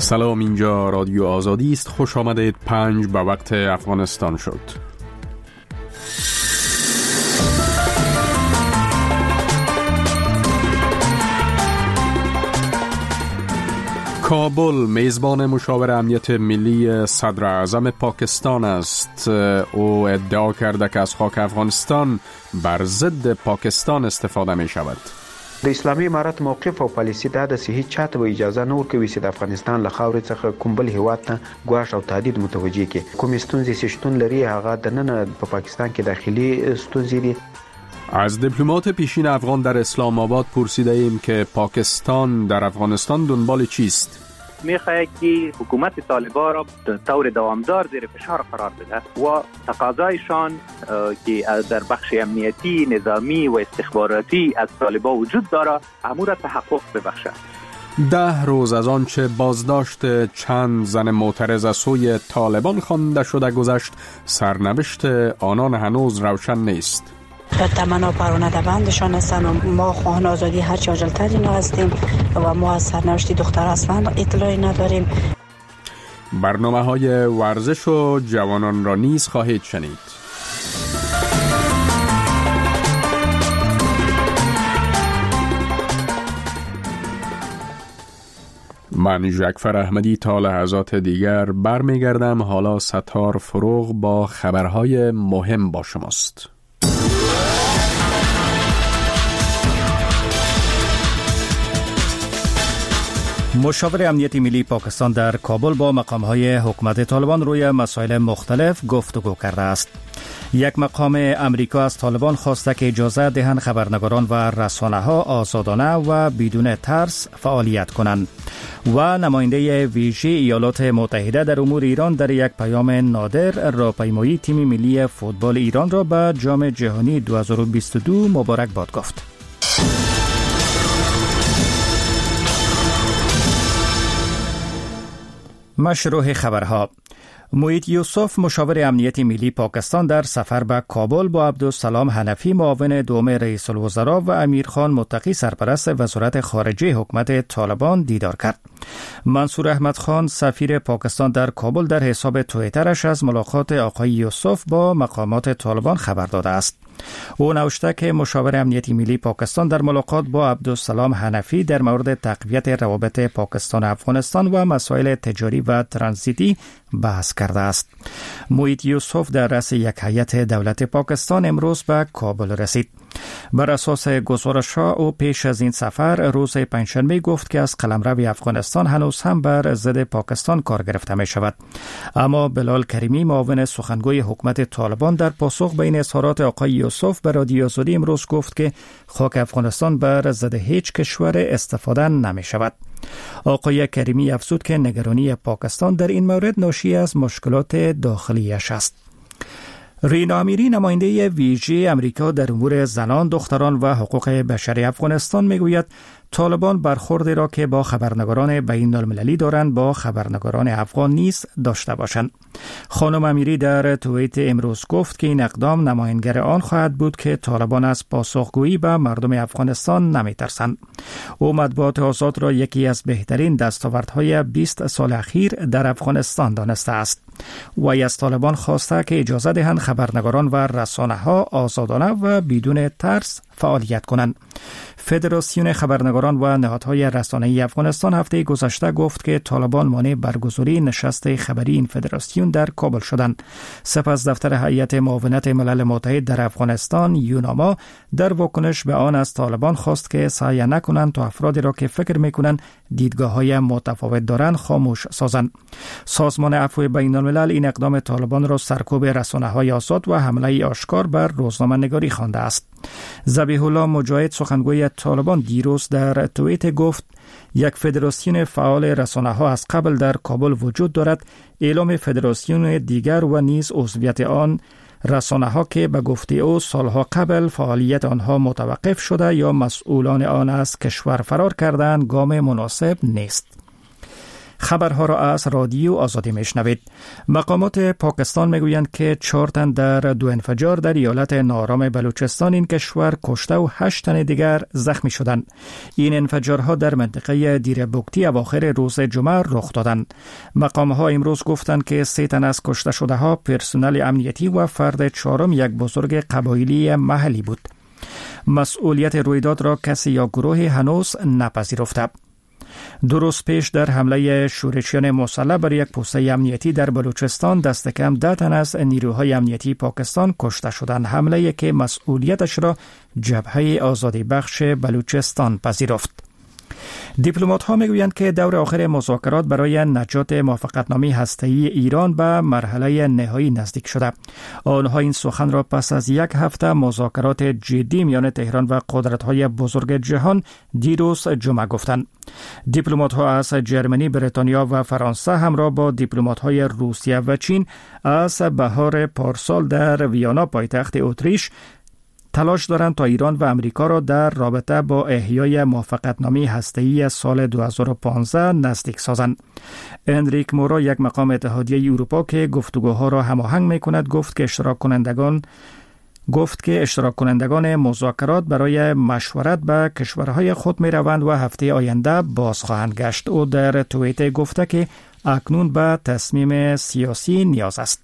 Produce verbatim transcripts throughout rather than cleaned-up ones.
سلام، اینجا رادیو آزادی است. خوش آمدید. پنج به وقت افغانستان شد. کابل میزبان مشاور امنیت ملی صدر اعظم پاکستان است. او ادعا کرده که از خاک افغانستان بر ضد پاکستان استفاده می شود. د اسلامي امارت موقف او پالیسي دا د هیڅ چاته به اجازه نه ورکوي چې د افغانستان له خاورې څخه کوم بل هیواد ته ګواښ او تهدید متوجه کړي. کوم ستونزې چې شتون لري هغه د نن په پاکستان کې داخلي ستونزې دي. از دیپلمات پیشین افغان در اسلام آباد پرسیده ایم که پاکستان در افغانستان دنبال چیست؟ میخواهد که حکومت طالبان را طور دوامدار زیر فشار قرار بده و تقاضایشان که در بخش امنیتی، نظامی و استخباراتی از طالبان وجود داره امور را تحقق ببخشد. ده روز از آنچه بازداشت چند زن معترض از سوی طالبان خوانده شده گذشت، سرنوشت آنان هنوز روشن نیست. تمنا پرونده بندشان هستند و ما خواهان آزادی هر چه عاجل‌تر اینا هستیم و ما از سرنوشت دختر اصلا اطلاعی نداریم. برنامه های ورزش و جوانان را نیز خواهید شنید. من جعفر احمدی تا لحظات دیگر برمیگردم. حالا ستار فروغ با خبرهای مهم با شماست. مشاور امنیت ملی پاکستان در کابل با مقام‌های حکومت طالبان روی مسائل مختلف گفتگو کرده است. یک مقام امریکا از طالبان خواسته که اجازه دهند خبرنگاران و رسانه‌ها آزادانه و بدون ترس فعالیت کنند و نماینده ویژه ایالات متحده در امور ایران در یک پیام نادر راهپیمایی تیم ملی فوتبال ایران را به جام جهانی دو هزار و بیست و دو مبارکباد گفت. مشروع خبرها. موید یوسف مشاور امنیت ملی پاکستان در سفر به کابل با عبدالسلام حنفی معاون دوم رئیس الوزراء و امیرخان متقی سرپرست وزارت خارجه حکومت طالبان دیدار کرد. منصور احمد خان سفیر پاکستان در کابل در حساب توییترش از ملاقات آقای یوسف با مقامات طالبان خبر داده است. او نوشته که مشاور امنیت ملی پاکستان در ملاقات با عبدالسلام حنفی در مورد تقویت روابط پاکستان و افغانستان و مسائل تجاری و ترانزیتی بحث کرده است. موید یوسف در رأس یک هیئت دولت پاکستان امروز به کابل رسید. بر اساس گزارش‌ها او پیش از این سفر روز پنجشنبه گفت که از قلمرو افغانستان هنوز هم بر ضد پاکستان کار گرفته می شود. اما بلال کریمی معاون سخنگوی حکومت طالبان در پاسخ به این اظهارات آقای یوسف به رادیو آزادی امروز گفت که خاک افغانستان بر ضد هیچ کشور استفاده نمی شود. آقای کریمی افزود که نگرانی پاکستان در این مورد ناشی از مشکلات داخلیش است. رینا امیری نماینده ویژه امریکا در امور زنان، دختران و حقوق بشری افغانستان میگوید طالبان برخوردی را که با خبرنگاران بین المللی دارند با خبرنگاران افغان نیز داشته باشند. خانم امیری در توییت امروز گفت که این اقدام نمایانگر آن خواهد بود که طالبان از پاسخگویی به مردم افغانستان نمی‌ترسند. او مطبوعات آزاد را یکی از بهترین دستاوردهای بیست سال اخیر در افغانستان دانسته است. وی از طالبان خواسته که اجازه دهند خبرنگاران و رسانه‌ها آزادانه و بدون ترس فعالیت کنند. فدراسیون خبرنگاران و نهادهای رسانه‌ای افغانستان هفته گذشته گفت که طالبان مانع برگزاری نشست خبری این فدراسیون در کابل شدند. سپس دفتر هیئت معاونت ملل متحد در افغانستان یوناما در واکنش به آن از طالبان خواست که سعی نکنند تا افرادی را که فکر می‌کنند دیدگاه‌های متفاوت دارند خاموش سازند. سازمان عفو بین الملل این اقدام طالبان را سرکوب رسانه‌های آزاد و حمله آشکار بر روزنامه‌نگاری خوانده است. ذبیح الله مجاهد سخنگوی طالبان دیروز در توییت گفت یک فدراسیون فعال رسانه‌ها از قبل در کابل وجود دارد. اعلام فدراسیون دیگر و نیز عضویت آن رسانه‌ها که به گفته او سالها قبل فعالیت آنها متوقف شده یا مسئولان آن از کشور فرار کردند گام مناسب نیست. خبرها را از رادیو آزادی میشنوید. مقامات پاکستان میگویند که چهار تن در دو انفجار در ایالت ناآرام بلوچستان این کشور کشته و هشت تن دیگر زخمی شدند. این انفجارها در منطقه دیر بوکتی اواخر روز جمعه رخ دادند. مقامها امروز گفتند که سه تن از کشته شده ها پرسنل امنیتی و فرد چهارم یک بزرگ قبایلی محلی بود. مسئولیت رویداد را کسی یا گروهی هنوز نپذیرفته. دو روز پیش در حمله شورشیان مسلح بر یک پوسته امنیتی در بلوچستان دست کم ده تن از نیروهای امنیتی پاکستان کشته شدند. حمله که مسئولیتش را جبهه آزادی بخش بلوچستان پذیرفت. دیپلمات ها میگویند که دور آخر مذاکرات برای نجات موافقتنامه هسته‌ای ایران به مرحله نهایی نزدیک شده. آنها این سخن را پس از یک هفته مذاکرات جدی میان تهران و قدرت‌های بزرگ جهان دیروز جمعه گفتند. دیپلمات ها از جرمنی، بریتانیا و فرانسه همراه با دیپلمات های روسیه و چین از بهار پارسال در ویانا پایتخت اتریش تلاش دارند تا ایران و امریکا را در رابطه با احیای موافقتنامه هسته‌ای سال دو هزار و پانزده نزدیک سازند. انریک مورا، یک مقام اتحادیه اروپا که گفتگوها را هماهنگ می‌کند، گفت که اشتراک کنندگان گفت که اشتراک کنندگان مذاکرات برای مشورت به کشورهای خود می‌روند و هفته آینده باز خواهند گشت. او در توییت گفته که اکنون به تصمیم سیاسی نیاز است.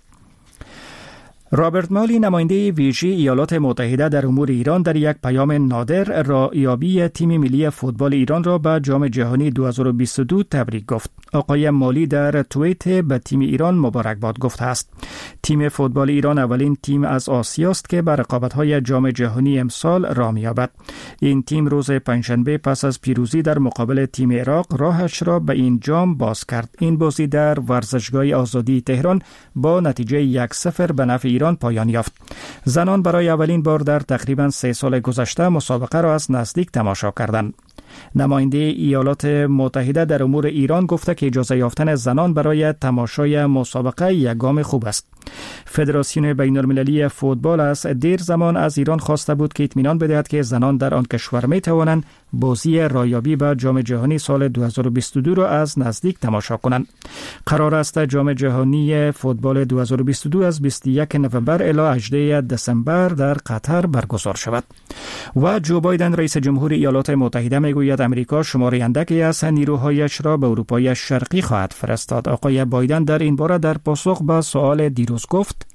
رابرت مالی، نماینده ویژه ایالات متحده در امور ایران، در یک پیام نادر رایابی تیم ملی فوتبال ایران را به جام جهانی دو هزار و بیست و دو تبریک گفت. آقای مالی در توییت به تیم ایران مبارکباد گفته است. تیم فوتبال ایران اولین تیم از آسیا است که به رقابت‌های جام جهانی امسال راه می‌یابد. این تیم روز پنجشنبه پس از پیروزی در مقابل تیم عراق راهش را به این جام باز کرد. این بازی در ورزشگاه آزادی تهران با نتیجه یک صفر به نفع ایران پایان یافت. زنان برای اولین بار در تقریباً سه سال گذشته مسابقه را از نزدیک تماشا کردند. نماینده ایالات متحده در امور ایران گفته که اجازه یافتن زنان برای تماشای مسابقه یک گام خوب است. فدراسیون بین المللی فوتبال از دیر زمان از ایران خواسته بود که اطمینان بدهد که زنان در آن کشور می توانند بازی رایابی به جام جهانی سال دو هزار و بیست و دو را از نزدیک تماشا کنند. قرار است جام جهانی فوتبال دو هزار و بیست و دو از بیست و یک نوامبر الی هجدهم دسامبر در قطر برگزار شود. و جو بایدن رئیس جمهور ایالات متحده میگوید امریکا شمار اندکی از نیروهایش را به اروپای شرقی خواهد فرستاد. آقای بایدن در این باره در پاسخ به سوال دیروز گفت: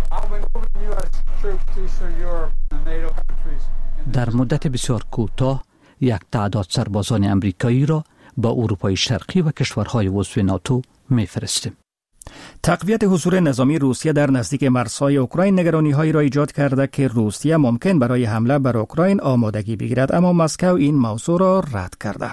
در مدت بسیار کوتاه یک تعداد سربازان امریکایی را به اروپای شرقی و کشورهای عضو ناتو می‌فرستیم. تقویت حضور نظامی روسیه در نزدیک مرزهای اوکراین نگرانی‌هایی را ایجاد کرده که روسیه ممکن برای حمله بر اوکراین آمادگی بگیرد، اما مسکو این موضوع را رد کرده.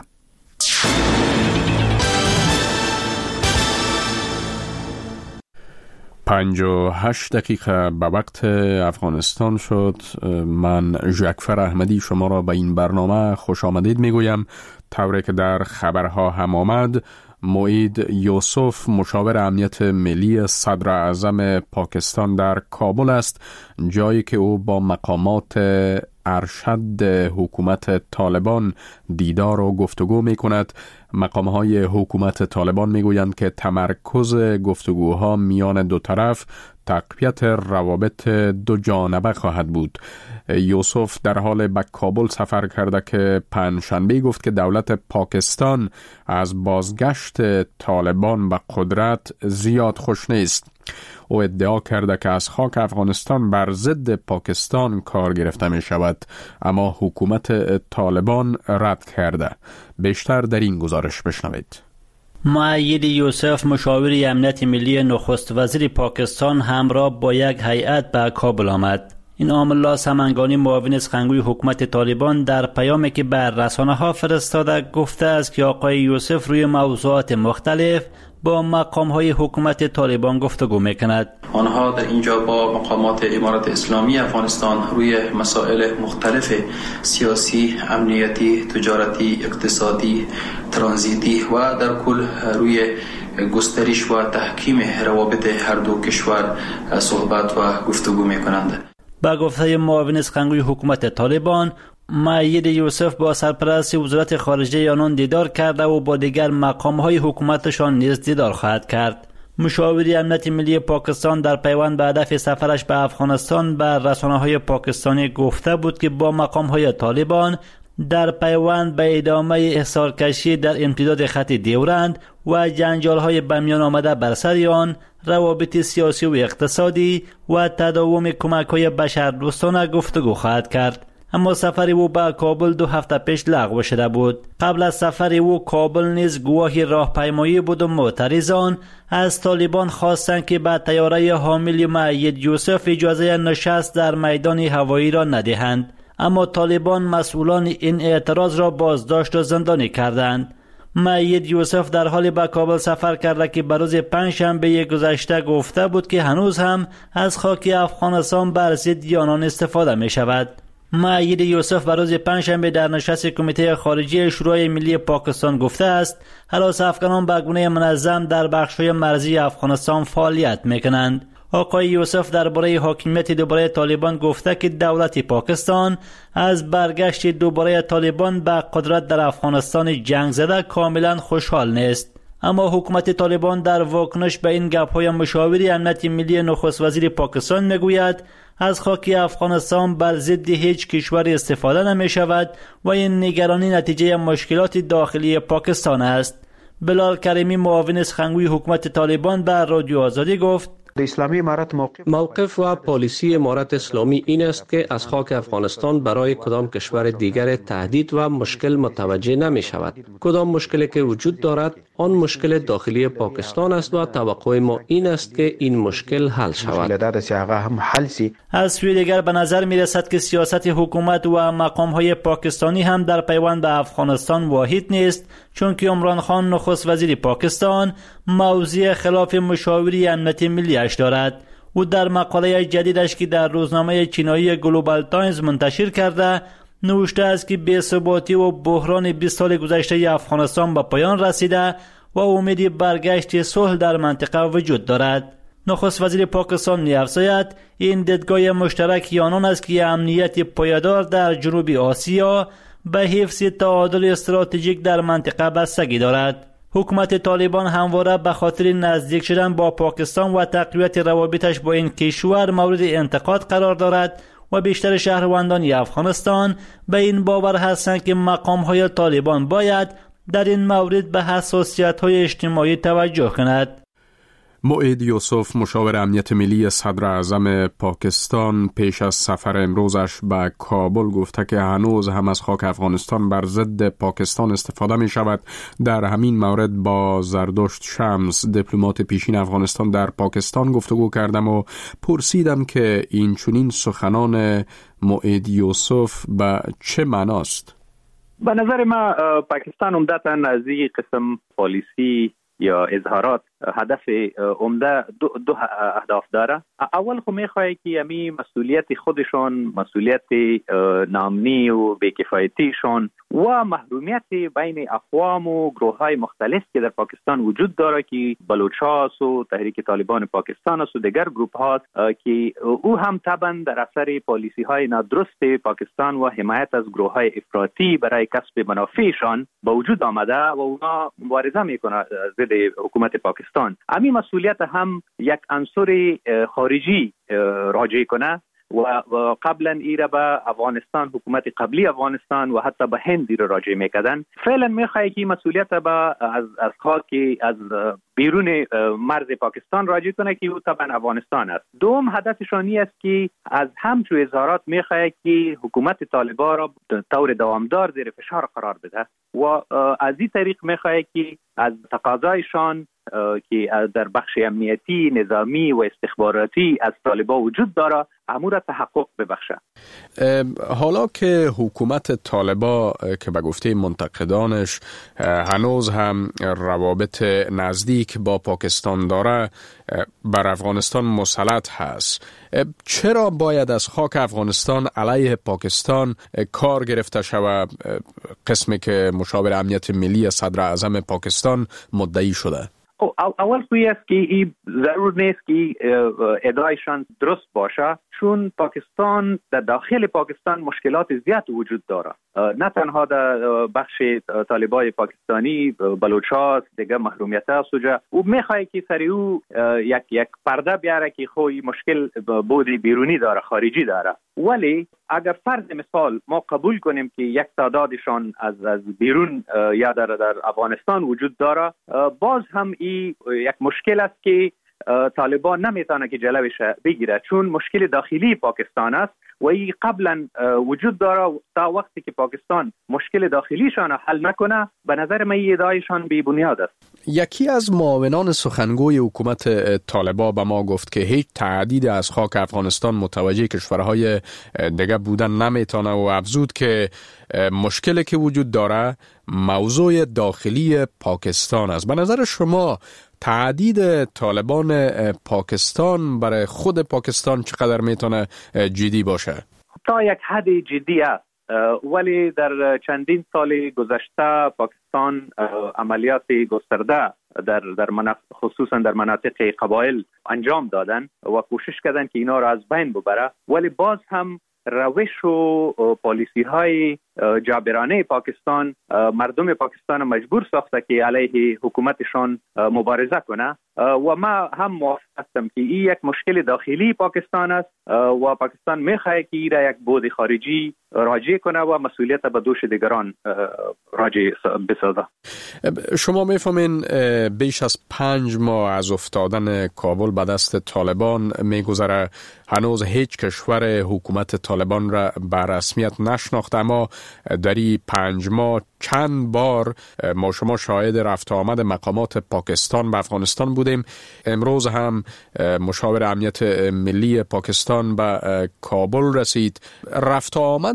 پنج و هشت دقیقه به وقت افغانستان شد. من جعفر احمدی شما را به این برنامه خوش آمدید میگویم. طوری که در خبرها هم آمد، موعید یوسف مشاور امنیت ملی صدر اعظم پاکستان در کابل است، جایی که او با مقامات ارشد حکومت طالبان دیدار و گفتگو می کند. مقامهای حکومت طالبان می گویند که تمرکز گفتگوها میان دو طرف تقویت روابط دو جانبه خواهد بود. یوسف در حال به کابل سفر کرده که پنجشنبه گفت که دولت پاکستان از بازگشت طالبان به قدرت زیاد خوش نیست. او ادعا کرده که از خاک افغانستان بر ضد پاکستان کار گرفته می شود، اما حکومت طالبان رد کرده. بیشتر در این گزارش بشنوید. موعید یوسف مشاور امنیت ملی نخست وزیر پاکستان همراه با یک هیئت به کابل آمد. این آملا سمنگانی معاون سخنگوی حکومت طالبان در پیامی که بر رسانه‌ها فرستاده گفته است که آقای یوسف روی موضوعات مختلف با مقام‌های حکومت طالبان گفتگو می‌کند. آنها در اینجا با مقامات امارت اسلامی افغانستان روی مسائل مختلف سیاسی، امنیتی، تجارتی، اقتصادی، ترانزیتی و در کل روی گسترش و تحکیم روابط هر دو کشور صحبت و گفتگو می‌کنند. با گفته معاون سخنگوی حکومت طالبان، مأیید یوسف با سرپرست وزارت خارجه آنان دیدار کرده و با دیگر مقام‌های حکومتشان نیز دیدار خواهد کرد. مشاور امنیت ملی پاکستان در پیوند به هدف سفرش به افغانستان به رسانه‌های پاکستانی گفته بود که با مقام‌های طالبان در پیوند به ادامه احصارکشی در امتداد خط دیورند و جنجال‌های به میان آمده بر سر آن، روابط سیاسی و اقتصادی و تداوم کمک‌های بشردوستانه گفتگو خواهد کرد. اما سفر او به کابل دو هفته پیش لغو شده بود. قبل از سفر او کابل نیز گواهی راهپیمایی بود و معترضان از طالبان خواستند که به طیاره حامل مأیید یوسف اجازه نشست در میدان هوایی را ندهند، اما طالبان مسئولان این اعتراض را بازداشت و زندانی کردند. مأیید یوسف در حال به کابل سفر کرده که به روز پنجشنبه گذشته گفته بود که هنوز هم از خاک افغانستان بر ضد آنان استفاده می شود. مأیید یوسف به روز پنجشنبه در نشست کمیته خارجی شورای ملی پاکستان گفته است هراس افغانان به گونه منظم در بخش‌های مرزی افغانستان فعالیت می‌کنند. آقای یوسف درباره حاکمیت دوباره طالبان گفته که دولت پاکستان از برگشت دوباره طالبان به قدرت در افغانستان جنگ زده کاملا خوشحال نیست. اما حکومت طالبان در واکنش به این گپ‌های مشاور امنیت ملی نخست وزیر پاکستان میگوید از خاک افغانستان بر ضد هیچ کشور استفاده نمی شود و این نگرانی نتیجه مشکلات داخلی پاکستان است. بلال کریمی معاون سخنگوی حکومت طالبان به رادیو آزادی گفت اسلامی امارت موقف موقف و پالیسی امارت اسلامی این است که از خاک افغانستان برای کدام کشور دیگر تهدید و مشکل متوجه نمی شود. کدام مشکلی که وجود دارد آن مشکل داخلی پاکستان است و توقع ما این است که این مشکل حل شود. از سوی دیگر به نظر می رسد که سیاست حکومت و مقام های پاکستانی هم در پیوند به افغانستان واحد نیست، چون که عمران خان نخست وزیر پاکستان موضع خلاف مشاوری امنیت ملیش دارد. او در مقاله جدیدش که در روزنامه چینایی گلوبال تایمز منتشر کرده نوشته است که بی‌ثباتی و بحران بیست سال گذشته افغانستان به پایان رسیده و امید برگشت صلح در منطقه وجود دارد. نخست وزیر پاکستان می‌افزاید این دیدگاه مشترک آنان است که امنیت پایدار در جنوب آسیا به حفظ تعادل استراتژیک در منطقه بستگی دارد. حکومت طالبان همواره به خاطر نزدیک شدن با پاکستان و تقویت روابطش با این کشور مورد انتقاد قرار دارد و بیشتر شهروندان افغانستان به این باور هستند که مقام‌های طالبان باید در این مورد به حساسیت‌های اجتماعی توجه کند. مؤید یوسف مشاور امنیت ملی صدر اعظم پاکستان پیش از سفر امروزش به کابل گفته که هنوز هم از خاک افغانستان بر ضد پاکستان استفاده می شود. در همین مورد با زردشت شمس دیپلمات پیشین افغانستان در پاکستان گفتگو کردم و پرسیدم که این چنین سخنان مؤید یوسف به چه معناست؟ به نظر ما پاکستان عمدتاً از این قسم پالیسی یا اظهارات هدف عمده دو, دو اهداف داره. اول خو میخواه که امی مسئولیت خودشان، مسئولیت نامنی و بیکفایتیشان و محرومیت بین اقوام و گروه های مختلف که در پاکستان وجود داره که بلوچ‌هاست و تحریک طالبان پاکستان است و دیگر گروه هاست که او هم طبعا در اثر پالیسی های نادرست پاکستان و حمایت از گروه های افراطی برای کسب منافعشان با وجود آمده و اونا مبارزه میکنه ضد حکومت پاکستان. امی مسئولیت هم یک عنصر خارجی راجع کنه و قبلا ایره به افغانستان، حکومت قبلی افغانستان و حتی به هند ایره راجع میکردن. فعلا میخواه که مسئولیت به از از خاک از بیرون مرز پاکستان راجع کنه که او طبعا افغانستان است. دوم هدفشانی است که از همچو اظهارات میخواه که حکومت طالبان را طور دوامدار زیر فشار قرار بده و از این طریق میخواه که از تقاضایشان که در بخش امنیتی، نظامی و استخباراتی از طالبان وجود داره امور را تحقق ببخشه. حالا که حکومت طالبان که به گفته منتقدانش هنوز هم روابط نزدیک با پاکستان داره بر افغانستان مسلط هست، چرا باید از خاک افغانستان علیه پاکستان کار گرفته شود؟ قسمی که مشاور امنیت ملی صدر اعظم پاکستان مدعی شده. خب اول خویی است که این ضرور نیست که ادعایشان درست باشه، چون پاکستان در داخل پاکستان مشکلات زیاد وجود داره، نه تنها در بخش طالبای پاکستانی بلوچ‌ها دیگه محرومیت است و او میخواد که سری او یک یک پرده بیاره که خوی مشکل بودی بیرونی داره، خارجی داره. ولی اگر فرض مثال ما قبول کنیم که یک تعدادشان از از بیرون یا در در افغانستان وجود داره، باز هم این یک مشکل است که طالبان نمیتونه که جلوش بگیره، چون مشکل داخلی پاکستان است و این قبلا وجود داره. تا وقتی که پاکستان مشکل داخلیشان حل نکنه، به نظر من این ادعایشان بی بنیاد است. یکی از معاونان سخنگوی حکومت طالبان به ما گفت که هیچ تعدید از خاک افغانستان متوجه کشورهای دیگه بودن نمیتونه و افزود که مشکلی که وجود داره موضوع داخلی پاکستان است. به نظر شما تعدید طالبان پاکستان برای خود پاکستان چقدر میتونه جدی باشه؟ تا یک حد جدی است، ولی در چندین سال گذشته پاکستان عملیات گسترده در در مناطق خصوصا در مناطق قبایل انجام دادن و کوشش کردن که اینا را از بین ببره، ولی باز هم روش و پالیسی های جابرانه پاکستان مردم پاکستان مجبور ساخته که علیه حکومتشان مبارزه کنه و ما هم موافق هستم که این یک مشکل داخلی پاکستان است و پاکستان میخواد که این را یک بود خارجی راجع کنه و مسئولیت به دوش دیگران راجع بسازه. شما میفهمین بیش از پنج ماه از افتادن کابل به دست طالبان میگذره، هنوز هیچ کشور حکومت طالبان را به رسمیت نشناخته، اما در این پنج ماه چند بار ما شما شاهد رفت آمد مقامات پاکستان به افغانستان بودیم. امروز هم مشاور امنیت ملی پاکستان به کابل رسید. رفت آمد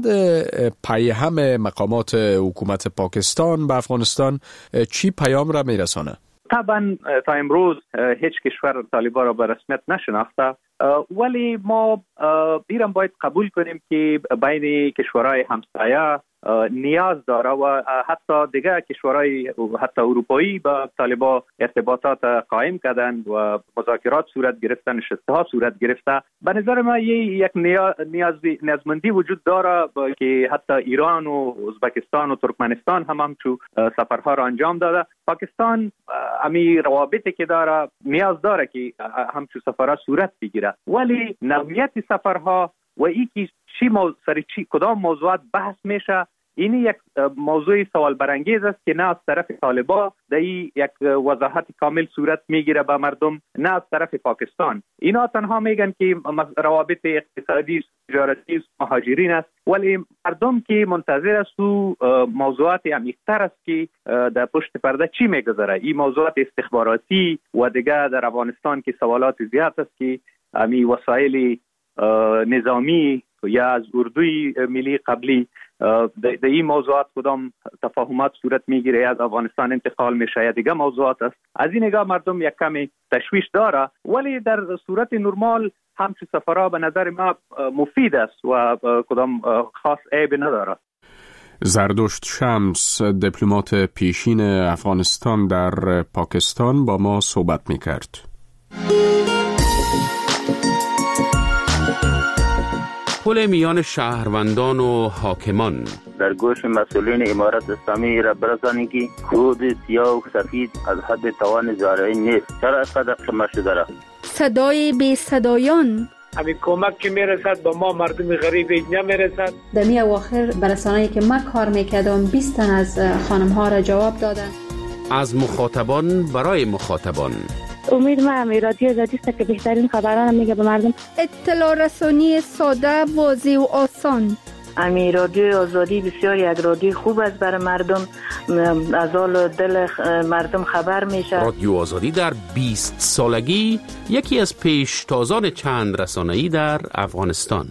پیهم مقامات حکومت پاکستان به افغانستان چی پیام را میرسانه؟ طبعا تا امروز هیچ کشور طالبان را به رسمیت نشناخته، ولی ما ایران باید قبول کنیم که بین کشورهای همسایه نیاز داره و حتی دیگه کشورهای حتی اروپایی با طالبان ارتباطات قائم کردن و مذاکرات صورت گرفتن، نشسته‌ها صورت گرفته. به نظر من یک نیاز نیازمندی وجود داره که حتی ایران و ازبکستان و ترکمنستان هم همچو سفرها را انجام داده. پاکستان امی روابطی که داره نیاز داره که همچو سفرها صورت بگیره، ولی نوعیت سفرها و ای که چی موضوع سر چی کدام موضوعات بحث میشه، این یک موضوع سوال برانگیز است که نه از طرف طالبان در یک وضاحت کامل صورت میگیره به مردم، نه از طرف پاکستان. اینا تنها میگن که روابط اقتصادی تجارتی مهاجرین است، ولی مردم که منتظر است و موضوعات عمیق‌تر است که در پشت پرده چی میگذره. این موضوعات استخباراتی و دیگه در افغانستان که سوالات زیاد است که امی وسایل نظامی یا از اردوی ملی قبلی در این موضوعات کدام تفاهمات صورت میگیره، از افغانستان انتقال میشه یا دیگه موضوعات است. از این نگاه مردم یک کمی تشویش داره، ولی در صورت نرمال همچون سفرها به نظر ما مفید است و کدام خاص عیب نداره. زردشت شمس، دیپلمات پیشین افغانستان در پاکستان، با ما صحبت میکرد. پل میان شهروندان و حاکمان در گوش مسئولین امارت اسلامی را برسانید که کود سیاه و سفید از حد توان زارعی نیست. چرا اینقدر قمه شده را؟ صدای بی صدایان، همین کمک که میرسد به ما مردم غریب نمیرسد. در می اواخر برسانه‌ای که ما کار میکردم بیست تن از خانم ها را جواب دادن. از مخاطبان برای مخاطبان. امید ما همی رادیو آزادی است که بهترین خبران میگه به مردم. اطلاع رسانی ساده، واضح و آسان. امی رادیو آزادی بسیار یک رادیو خوب است برای مردم، از حال دل مردم خبر میشه. رادیو آزادی در بیست سالگی یکی از پیشتازان چند رسانه‌ای در افغانستان.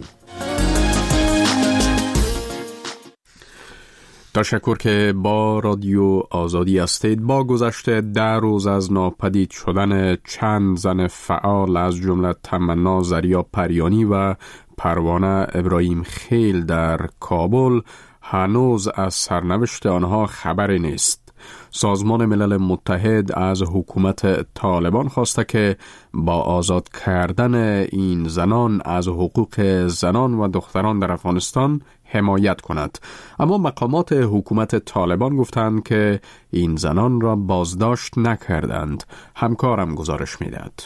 تشکر که با رادیو آزادی هستید. با گذشت ده روز از ناپدید شدن چند زن فعال از جمله تمنا زریا پریانی و پروانه ابراهیم خیل در کابل، هنوز از سرنوشت آنها خبری نیست. سازمان ملل متحد از حکومت طالبان خواسته که با آزاد کردن این زنان از حقوق زنان و دختران در افغانستان حمایت کند. اما مقامات حکومت طالبان گفتند که این زنان را بازداشت نکردند. همکارم گزارش می‌دهد.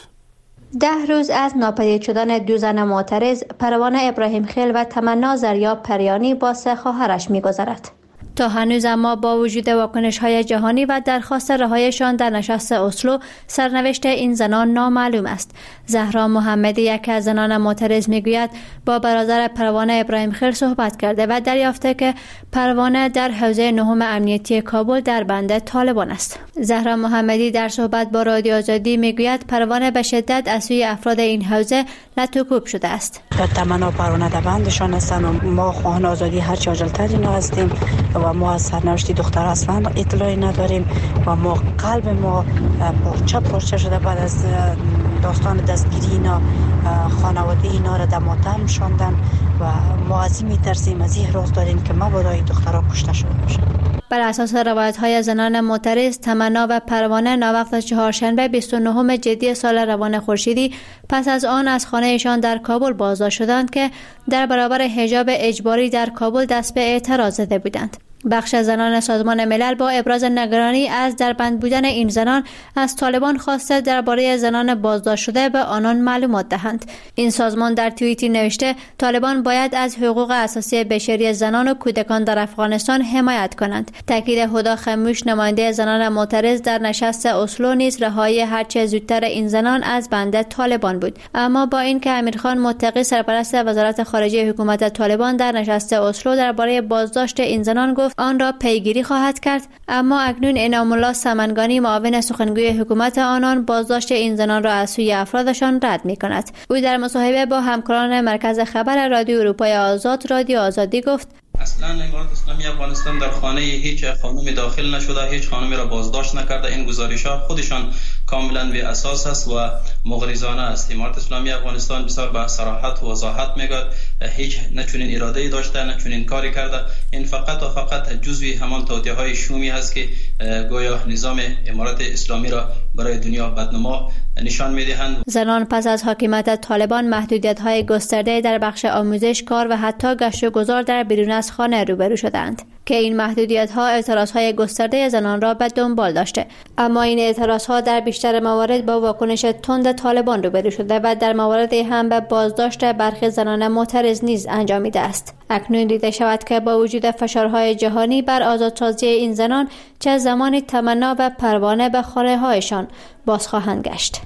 ده روز از ناپدید شدن دو زن معترض، پروانه ابراهیم خیل و تمنا زریاب پریانی با سه خواهرش می‌گذرد. تا هنوز اما با وجود واکنش‌های جهانی و درخواست رهاییشان در نشست اسلو، سرنوشت این زنان نامعلوم است. زهرا محمدی، یک از زنان معترض، میگوید با برادر پروانه ابراهیم خیل صحبت کرده و دریافته که پروانه در حوزه نهم امنیتی کابل در بند طالبان است. زهرا محمدی در صحبت با رادیو آزادی میگوید پروانه به شدت از سوی افراد این حوزه لطوکوب شده است. تمنا پروانه در بندشان هستند و ما خواهان آزادی هر چه عاجل‌تر اینا هستیم و ما از سرنوشت دختر اصلا اطلاعی نداریم و ما قلب ما پرچه پرچه شده بعد از داستان دستگیری اینا. خانواده اینا را در ماتم شاندن و ما از این میترسیم، از این راز داریم که مبادا این دخترها کشته شده باشه. بر اساس روایت‌های زنان معترض، تمنا و پروانه ناوقت چهارشنبه بیست و نهم جدی سال روان خورشیدی پس از آن از خانه‌شان در کابل بازداشت شدند که در برابر حجاب اجباری در کابل دست به اعتراض زده بودند. بخش زنان سازمان ملل با ابراز نگرانی از دربند بودن این زنان از طالبان خواسته درباره زنان بازداشت شده به آنان معلومات دهند. این سازمان در توییتی نوشته طالبان باید از حقوق اساسی بشری زنان و کودکان در افغانستان حمایت کنند. تاکید هدا خموش، نماینده زنان معترض در نشست اسلو، نیز رهایی هرچه زودتر این زنان از بند طالبان بود. اما با اینکه امیرخان متقی، سرپرست وزارت خارجه حکومت طالبان، در نشست اسلو درباره بازداشت این زنان گفت آن را پیگیری خواهد کرد، اما اکنون انعام الله سمنگانی، معاون سخنگوی حکومت آنان، بازداشت این زنان را از سوی افرادشان رد می‌کند. او در مصاحبه با همکاران مرکز خبر رادیو اروپای آزاد رادیو آزادی گفت اصلا امارات اسلامی افغانستان در خانه هیچ خانمی داخل نشده، هیچ خانمی را بازداشت نکرده. این گزارش‌ها خودشان کاملا بی اساس است و مغرضانه است. امارات اسلامی افغانستان بسیار با صراحت و وضاحت میگه هیچ نچونین اراده‌ای داشته، نچونین کاری کرده. این فقط و فقط جزوی همان توطئه‌های شومی است که گویا نظام امارات اسلامی را برای دنیا بدنما نشان می‌دهند. زنان پس از حاکمیت طالبان محدودیت‌های گسترده در بخش آموزش، کار و حتی گشت و گذار در بیرون از خانه روبرو شدند که این محدودیت‌ها اعتراض‌های گسترده زنان را به دنبال داشته. اما این اعتراض‌ها در بیشتر موارد با واکنش تند طالبان روبرو شده و در مواردی هم به بازداشت برخی زنان معترض نیز انجامیده است. اکنون دیده شود که با وجود فشارهای جهانی بر آزادسازی این زنان، چه زمانی تمنا و پروانه به خانه‌هایشان باز خواهند گشت.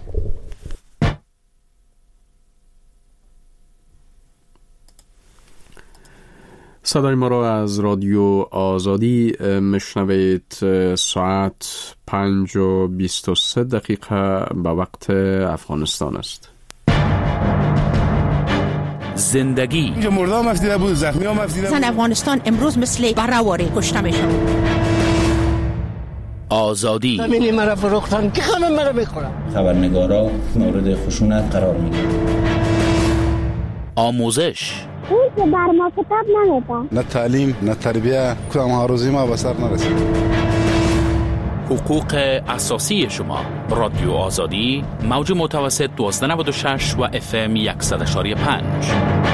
صدای ما را از رادیو آزادی مشنوید. ساعت پنج و بیست و سه دقیقه به وقت افغانستان است. زندگی اینجا مرده هم افدیده بود، زخمی هم افدیده بود. زن افغانستان امروز مثل برهواری کشته میشن. آزادی همینی مرا فروختن که همه مرا میخورن. خبرنگارا مورد خشونت قرار میگیرن. آموزش اون که بر ما کتاب نمیده. نه تعلیم نه تربیه، کدام هاروزی ما به سر نرسید. حقوق اساسی شما. رادیو آزادی، موج متوسط دوازده نود و شش و اف ام صد و یک و پنج.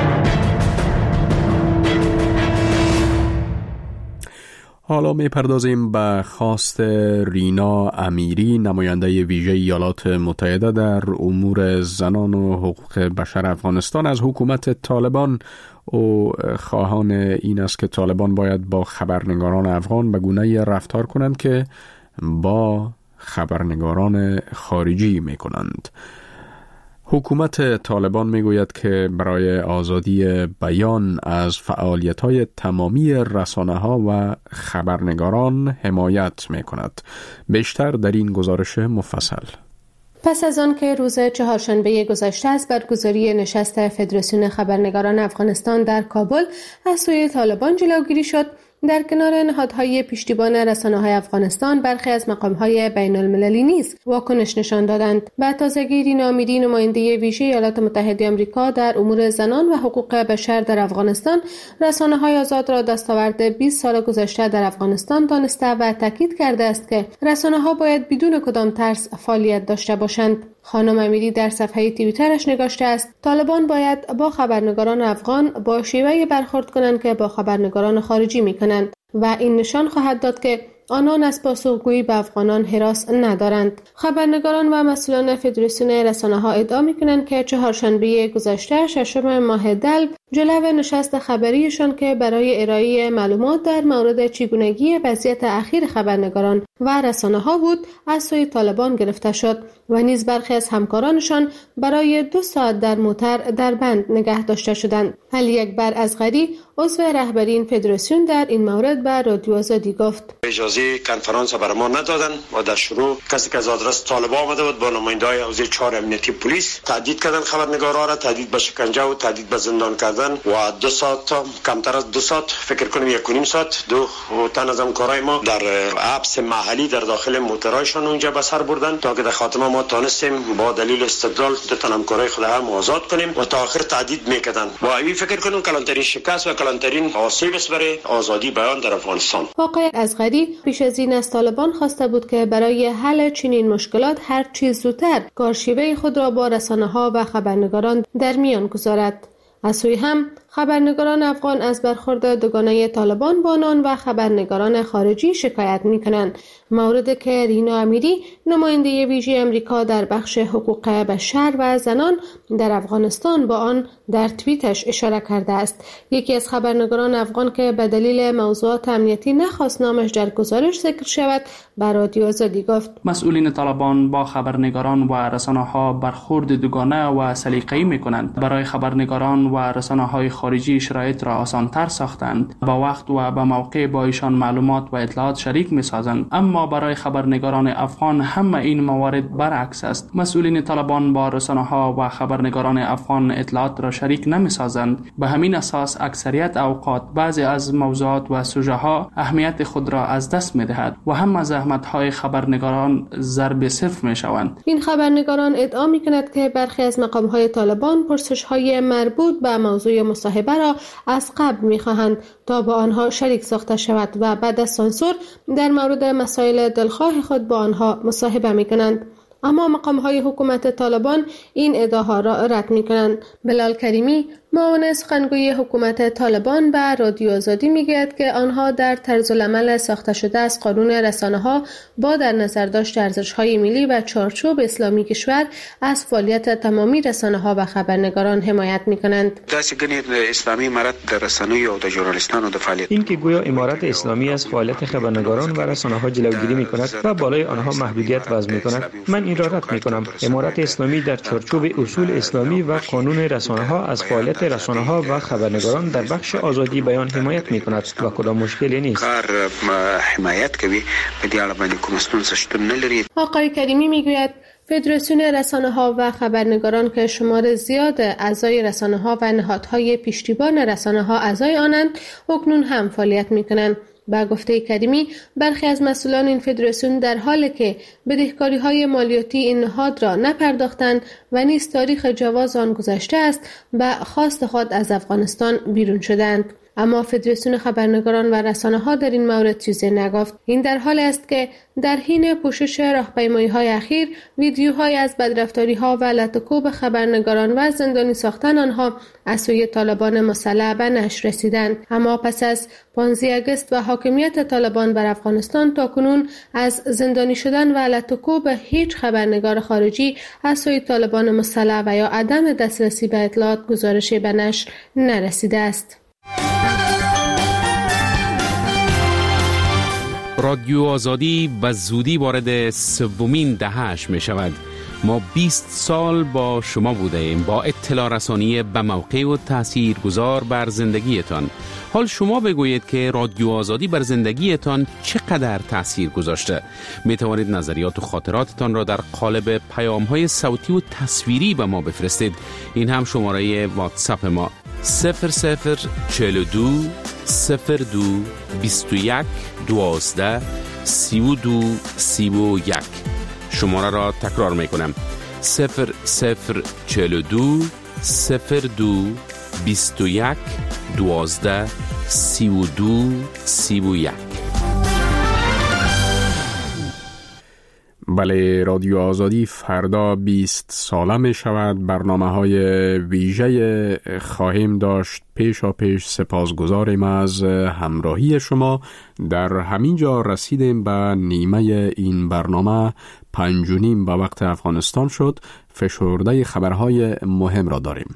حالا می پردازیم به خواست رینا امیری، نماینده ویژه ایالات متحده در امور زنان و حقوق بشر افغانستان، از حکومت طالبان. او خواهان این است که طالبان باید با خبرنگاران افغان به گونه‌ای رفتار کنند که با خبرنگاران خارجی می کنند. حکومت طالبان می گوید که برای آزادی بیان از فعالیت‌های تمامی رسانه‌ها و خبرنگاران حمایت می کند. بیشتر در این گزارش مفصل. پس از آن که روز چهارشنبه گذشته از برگزاری نشست فدراسیون خبرنگاران افغانستان در کابل از سوی طالبان جلوگیری شد، در کنار نهادهای پشتیبان رسانه‌های افغانستان برخی از مقام‌های بین‌المللی نیز واکنش نشان دادند. به تازگی رینا امیری نماینده ویژه ایالات متحده آمریکا در امور زنان و حقوق بشر در افغانستان رسانه‌های آزاد را دستاورد بیست سال گذشته در افغانستان دانسته و تاکید کرده است که رسانه‌ها باید بدون کدام ترس فعالیت داشته باشند. خانم امیری در صفحه توییترش نگاشته است طالبان باید با خبرنگاران افغان با شیوهی برخورد کنند که با خبرنگاران خارجی می‌کنند و این نشان خواهد داد که آنان از پاسخگویی به افغانان هراس ندارند. خبرنگاران و مسئولان فدراسیون رسانه‌ها ادعا می‌کنند که چهارشنبه گذشته ششم ماه دلو جلو نشست خبریشان که برای ارائه معلومات در مورد چگونگی وضعیت اخیر خبرنگاران و رسانه‌ها بود از سوی طالبان گرفته شد و نیز برخی از همکارانشان برای دو ساعت در موتر در بند نگه داشته شدند. علی اکبر اصغری عضو رهبری این فدراسیون در این مورد به رادیو آزادی گفت اجازه کنفرانس برای ما ندادن و در شروع کسی که از آدرس طالبان آمده بود با نماینده‌های حوزه چهار امنیتی پلیس تهدید کردن خبرنگارا را، تهدید به شکنجه و تهدید به زندان کردن و دو ساعت تا کمتر از دو ساعت فکر کنیم یک و نیم ساعت دو تن از همکارای ما در حبس محلی در داخل موترایشان اونجا به سر بردن تا که در خاتمه ما تانستیم با دلیل استدلال دو تن همکارای خود هم آزاد کنیم و تا آخر تهدید میکردن و این فکر کنیم کلانترین شکست و کلانترین آسیب است برای آزادی بیان در افغانستان. آقای اصغری پیش از این از طالبان خواسته بود که برای حل چنین مشکلات هر چیز زودتر کارشیوه خود را با رسانه‌ها و خبرنگاران در میان گذارد. از سوی هم خبرنگاران افغان از برخورد دوگانه طالبان با آنان و خبرنگاران خارجی شکایت می‌کنند، موردی که رینا امیری نماینده ویژه آمریکا در بخش حقوق بشر و زنان در افغانستان با آن در توییتش اشاره کرده است. یکی از خبرنگاران افغان که به دلیل موضوعات امنیتی نخواست نامش در گزارش ذکر شود به رادیو آزادی گفت مسئولین طالبان با خبرنگاران و رسانه‌ها برخورد دوگانه و سلیقه‌ای می‌کنند. برای خبرنگاران و رسانه‌های خارجی شرایط را آسان‌تر ساختند، با وقت و به موقع با ایشان معلومات و اطلاعات شریک می‌سازند. اما برای خبرنگاران افغان همه این موارد برعکس است. مسئولین طالبان با رسانه‌ها و خبرنگاران افغان اطلاعات را شریک نمی‌سازند. به همین اساس اکثریت اوقات بعضی از موضوعات و سوژه‌ها اهمیت خود را از دست می‌دهد و هم زحمت‌های خبرنگاران ضرب صفر می‌شوند. این خبرنگاران ادعا می‌کنند که برخی از مقام‌های طالبان پرسش‌های مربوط به موضوع مصاحبه را از قبل می‌خواهند تا با آنها شریک ساخته شود و بعد از سانسور در مورد مسائل دلخواه خود با آنها مصاحبه می‌کنند. اما مقام‌های حکومت طالبان این ادعاها را رد می‌کنند. بلال کریمی معاون سخنگوی حکومت طالبان به رادیو آزادی میگوید که آنها در طرز العمل ساخته شده از قانون رسانه‌ها با در نظر داشت ارزش‌های ملی و چارچوب اسلامی کشور از فعالیت تمامی رسانه‌ها و خبرنگاران حمایت می‌کنند. داسې ګڼي اسلامي امارت د رسنیو او د ژورنالیستانو د فعالیت این که گویا امارت اسلامی از فعالیت خبرنگاران و رسانه‌ها جلوگیری می‌کند و بالای آنها محدودیت وضع می‌کند، من این را رد می‌کنم. امارت اسلامی در چارچوب اصول اسلامی و قانون رسانه‌ها از فعالیت رسانه‌ها و خبرنگاران در بخش آزادی بیان حمایت می‌کند و کدام مشکلی نیست. حمایت کوي په دې اړه باندې کوم ستونزه شتون نه لري. آقای کریمی میگوید فدراسیون رسانه‌ها و خبرنگاران که شمار زیاد اعضای رسانه‌ها و نهادهای پشتیبان رسانه‌ها اعضای آنند اکنون هم فعالیت می‌کنند. با گفته کریمی برخی از مسئولان این فدراسیون در حالی که بدهکاری‌های مالیاتی این نهاد را نپرداختند و نیز تاریخ جواز آن گذشته است به خواست خود از افغانستان بیرون شدند. اما فدراسیون خبرنگاران و رسانه‌ها در این مورد چیزی نگفت. این در حالی است که در حین پوشش راهپیمایی‌های اخیر ویدیوهای از بدرفتاری‌ها و لطکوب خبرنگاران و زندانی ساختن آنها از سوی طالبان مسلح به نشر رسیدند. اما پس از پانزده آگوست و حاکمیت طالبان بر افغانستان تاکنون از زندانی شدن و لطکوب هیچ خبرنگار خارجی از سوی طالبان مسلح و یا عدم دسترسی به اطلاعات گزارشی به نشر نرسیده است. رادیو آزادی به زودی وارد سومین دهه‌اش می شود. ما بیست سال با شما بوده ایم، با اطلاع رسانی به موقع و تأثیر گذار بر زندگیتان. حال شما بگویید که رادیو آزادی بر زندگیتان چقدر تأثیر گذاشته. می توانید نظریات و خاطراتتان را در قالب پیام‌های صوتی و تصویری به ما بفرستید. این هم شماره واتساپ ما صفر صفر چهل و دو صفر دو بیست و یک دوازده سی و دو سی و یک. شماره را تکرار می کنم: صفر صفر چهل و دو صفر دو بیست و یک دوازده سی و دو سی و یک. بله، رادیو آزادی فردا بیست ساله می شود. برنامه های ویژه خواهیم داشت. پیشا پیش سپاسگزاریم از همراهی شما. در همین جا رسیدیم به نیمه این برنامه. پنج و نیم به وقت افغانستان شد. فشرده خبرهای مهم را داریم.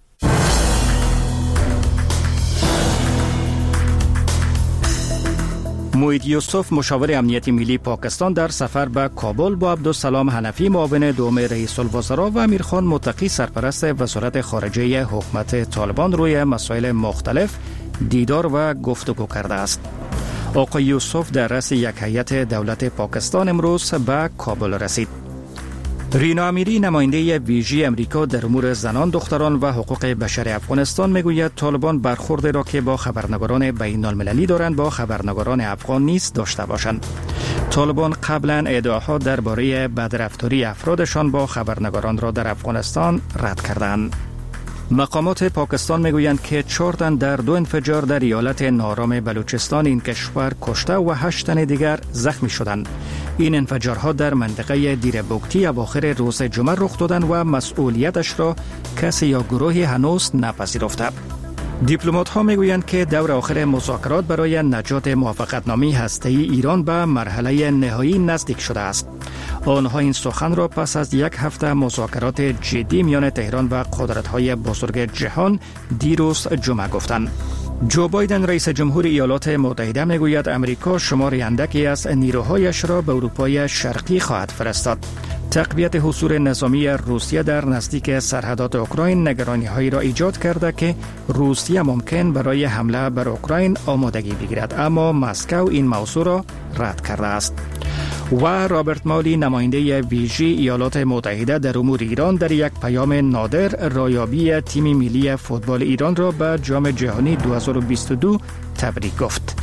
موید یوسف مشاور امنیت ملی پاکستان در سفر به کابل با عبدالسلام حنفی معاون دوم رئیس الوزراء و امیرخان متقی سرپرست وزارت خارجه حکومت طالبان روی مسائل مختلف دیدار و گفتگو کرده است. آقای یوسف در رأس یک هیئت دولت پاکستان امروز به کابل رسید. رینا امیری نماینده ویژه امریکا در امور زنان، دختران و حقوق بشر افغانستان میگوید طالبان برخورد را که با خبرنگاران بین المللی دارند با خبرنگاران افغان نیز داشته باشند. طالبان قبلا ادعاها درباره بدرفتاری افرادشان با خبرنگاران را در افغانستان رد کردند. مقامات پاکستان میگویند که چهار تن در دو انفجار در ایالت نارام بلوچستان این کشور کشته و هشت تن دیگر زخمی شدند. این انفجارها در منطقه دیر بوکتی اواخر روز جمعه رخ دادند و مسئولیتش را کسی یا گروهی هنوز نپذیرفته. دیپلمات ها میگویند که دور آخر مذاکرات برای نجات موافقتنامه هسته‌ای ایران به مرحله نهایی نزدیک شده است. آنها این سخن را پس از یک هفته مذاکرات جدی میان تهران و قدرت‌های بزرگ جهان دیروز جمعه گفتند. جو بایدن رئیس جمهور ایالات متحده میگوید امریکا شمار اندکی از نیروهایش را به اروپای شرقی خواهد فرستاد. تقویت حضور نظامی روسیه در نزدیک سرحدات اوکراین نگرانی‌هایی را ایجاد کرده که روسیه ممکن برای حمله بر اوکراین آمادگی بگیرد، اما مسکو این موضوع را رد کرده است. و رابرت مالی نماینده ویژه ایالات متحده در امور ایران در یک پیام نادر رایابی تیم ملی فوتبال ایران را به جام جهانی دو هزار و بیست و دو تبریک گفت.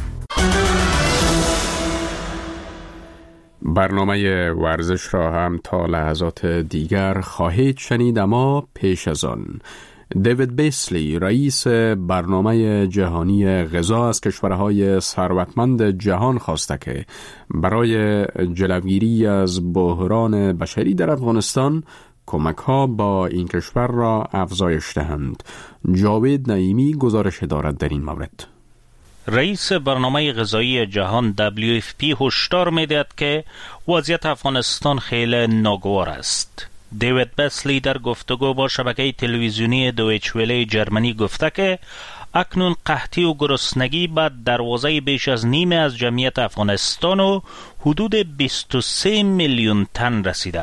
برنامه ورزش را هم تا لحظات دیگر خواهید شنید، اما پیش از آن دیوید بیسلی رئیس برنامه جهانی غذا از کشورهای ثروتمند جهان خواسته که برای جلوگیری از بحران بشری در افغانستان کمک‌ها با این کشور را افزایش دهند. جاوید نعیمی گزارش دارد در این مورد. رئیس برنامه غذایی جهان دبلیو اف پی هشدار می‌دهد که وضعیت افغانستان خیلی ناگوار است. دیوید بیسلی در گفتگو با شبکه تلویزیونی دویچ وله جرمنی گفته که اکنون قحطی و گرسنگی به دروازه بیش از نیمه از جمعیت افغانستان و حدود بیست و سه میلیون تن رسیده.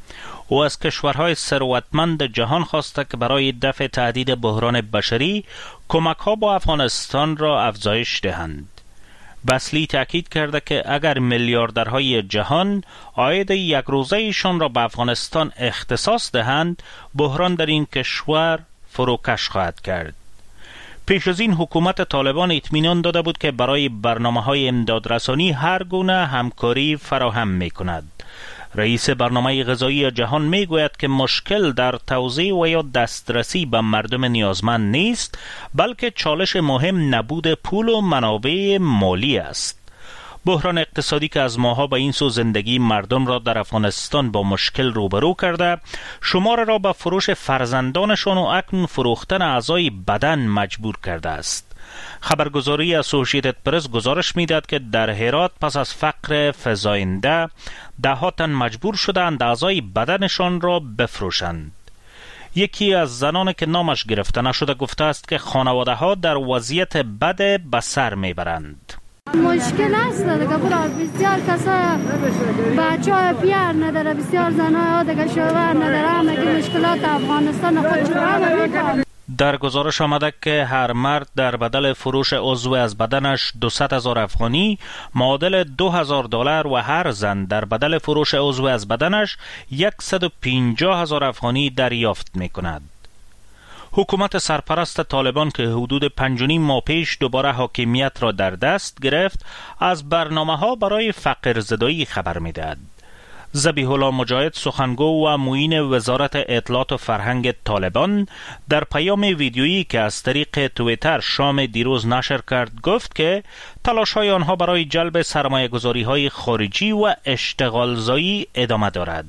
او از کشورهای ثروتمند جهان خواسته که برای دفع تهدید بحران بشری کمک‌ها با افغانستان را افزایش دهند. بیسلی تأکید کرده که اگر میلیاردرهای جهان عاید یک روزه ایشان را به افغانستان اختصاص دهند، بحران در این کشور فروکش خواهد کرد. پیش از این حکومت طالبان اطمینان داده بود که برای برنامه‌های امدادرسانی هر گونه همکاری فراهم می‌کند. رئیس برنامه غذایی جهان میگوید که مشکل در توزیع و یا دسترسی به مردم نیازمند نیست، بلکه چالش مهم نبود پول و منابع مالی است. بحران اقتصادی که از ماها به این سو زندگی مردم را در افغانستان با مشکل روبرو کرده، شمار را به فروش فرزندانشان و اکنون فروختن اعضای بدن مجبور کرده است. خبرگزاری اسوسییتد پرس گزارش می‌دهد که در هرات پس از فقر فزاینده ده ها تن مجبور شدند اعضای بدنشان را بفروشند. یکی از زنان که نامش گرفته نشده گفته است که خانواده ها در وضعیت بد به سر میبرند. مشکل است دیگه، برای بسیار کسا بچه های پیار نداره، بسیار زنای ها دیگه شوهر نداره، همه که مشکلات افغانستان خود چرا میکنه. در گزارش آمده که هر مرد در بدل فروش عضو از بدنش دویست هزار افغانی معادل دو هزار دلار و هر زن در بدل فروش عضو از بدنش صد و پنجاه هزار افغانی دریافت می کند. حکومت سرپرست طالبان که حدود پنج و نیم ماه پیش دوباره حاکمیت را در دست گرفت از برنامه‌ها برای فقر زدایی خبر می‌دهد. ذبیح الله مجاهد سخنگو و معین وزارت اطلاعات و فرهنگ طالبان در پیام ویدیویی که از طریق توییتر شام دیروز نشر کرد گفت که تلاش‌های آنها برای جلب سرمایه‌گذاری‌های خارجی و اشتغالزایی ادامه دارد.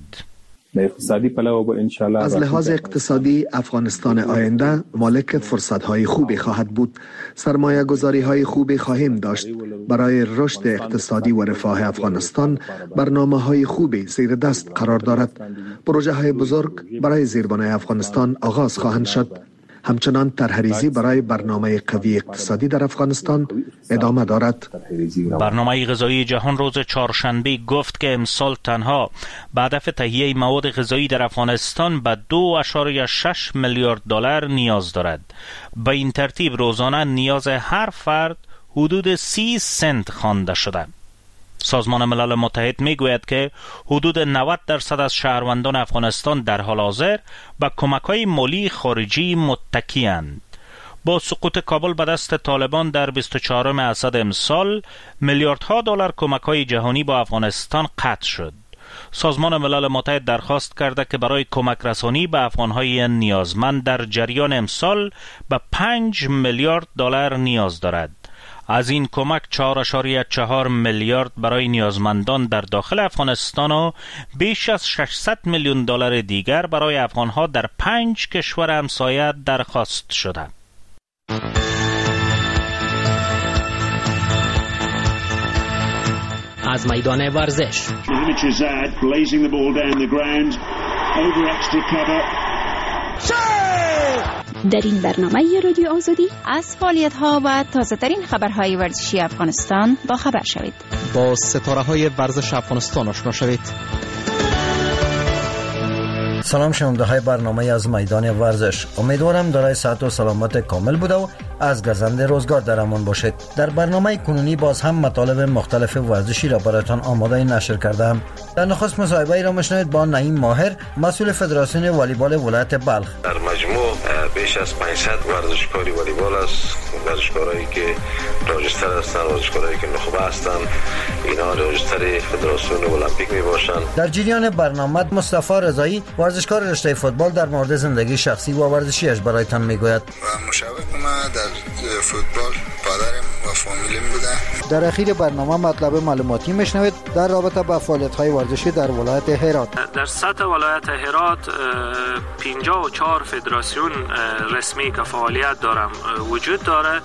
از لحاظ اقتصادی افغانستان آینده مالک فرصت‌های خوبی خواهد بود. سرمایه گذاری‌های خوبی خواهیم داشت. برای رشد اقتصادی و رفاه افغانستان برنامه‌های خوبی زیر دست قرار دارد. پروژه‌های بزرگ برای زیربنای افغانستان آغاز خواهند شد. همچنان طرح‌ریزی برای برنامه قوی اقتصادی در افغانستان ادامه دارد. برنامه غذایی جهان روز چهارشنبه گفت که امسال تنها به هدف تهیه مواد غذایی در افغانستان به دو اشاریه شش میلیارد دلار نیاز دارد. به این ترتیب روزانه نیاز هر فرد حدود سی سنت خوانده شده. سازمان ملل متحد می گوید که حدود نود درصد از شهروندان افغانستان در حال حاضر به کمک‌های مالی خارجی متکی اند. با سقوط کابل به دست طالبان در بیست و چهارم اسد امسال میلیاردها دلار کمک‌های جهانی با افغانستان قطع شد. سازمان ملل متحد درخواست کرده که برای کمک رسانی به افغان‌های نیازمند در جریان امسال به پنج میلیارد دلار نیاز دارد. از این کمک چهار اشاریه چهار میلیارد برای نیازمندان در داخل افغانستان و بیش از ششصد میلیون دلار دیگر برای افغانها در پنج کشور همسایه درخواست شده. از میدان ورزش در این برنامه رادیو آزادی از فعالیت‌ها و تازه‌ترین خبرهای ورزشی افغانستان با خبر شوید. با ستاره‌های ورزش افغانستان آشنا شوید. سلام شنونده های برنامه از میدان ورزش. امیدوارم دارای صحت و سلامت کامل بوده و از گزند روزگار در امان باشید. در برنامه کنونی باز هم مطالب مختلف ورزشی را براتان آماده نشر کردم. در نخست مصاحبه را میشنوید با نعیم ماهر، مسئول فدراسیون والیبال ولایت بلخ. در مجموع بیش از پانصد ورزشکاری والیبال است. ورزشکارایی که راجستر هستند، ورزشکارایی که نخبه هستند، اینا راجستر فدراسیون المپیک می باشند. در جریان برنامه مصطفی رضایی، ورزشکار رشته فوتبال، در مورد زندگی شخصی و ورزشیش برایتان میگوید. و مشابه ما در فوتبال پدرم و فامیلم بوده. در اخیر برنامه مطلب معلوماتی میشنوید در رابطه با فعالیت‌های ورزشی در ولایت هرات. در سطح ولایت هرات پنجاه و چهار فدراسیون رسمی که فعالیت دارم وجود داره.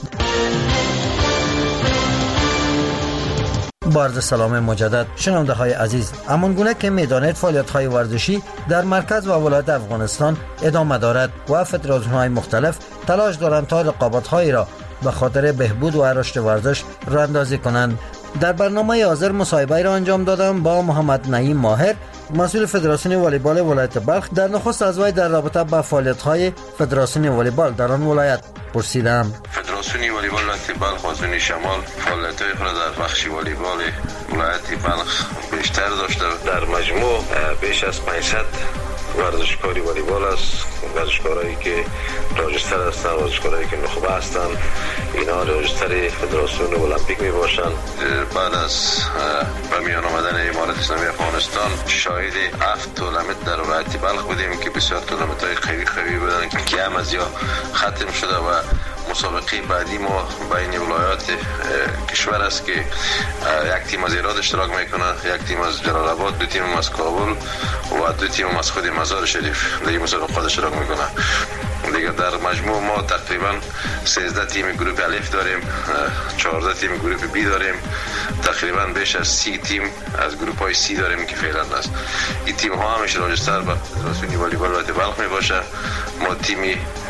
با سلام مجدد شنونده های عزیز، همان گونه که میدانید فعالیت های ورزشی در مرکز و ولایت افغانستان ادامه دارد و فدراسیون های مختلف تلاش دارند تا رقابت هایی را به خاطر بهبود و رشد ورزش راه اندازی کنند. در برنامه حاضر مصاحبه را انجام دادم با محمد نعیم ماهر، مسئول فدراسیون والیبال ولایت بلخ. در نخست از وی در رابطه با فعالیت های فدراسیون والیبال در آن ولایت پرسیدم. فدراسیون والیبال ولایت بلخ و زون شمال فعالیت‌های خود در بخش والیبال ولایت بلخ بیشتر داشته. در مجموع بیش از پانصد ورزشکاری والیبال است. ورزشکارایی که راجستر هستند، ورزشکارایی که نخبه هستند، اینا راجستر فدراسیون المپیک می باشند. بعد از به میان آمدن امارات اسلامی افغانستان شاهد هفت تورنمنت در ولایت بلخ بودیم که بسیار تورنمنت های قوی قوی بودن که هم از یا ختم شده و مسابقه بعدی ما بین ولایات کشور است که یک تیم از ایران اشتراک میکنه، یک تیم از جلال آباد، دو تیم از کابل و دو تیم از خود مزار شریف در این مسابقه اشتراک میکنه. دیگه در مجموع ما تقریبا سیزده تیم گروه الف داریم، چهارده تیم گروه بی داریم، تقریبا بیش از سی تیم از گروه های سی داریم که فعلا است. این تیم ها همیشه راجستر به فدراسیون والیبال ولایت بلخ می باشه. ما تیمی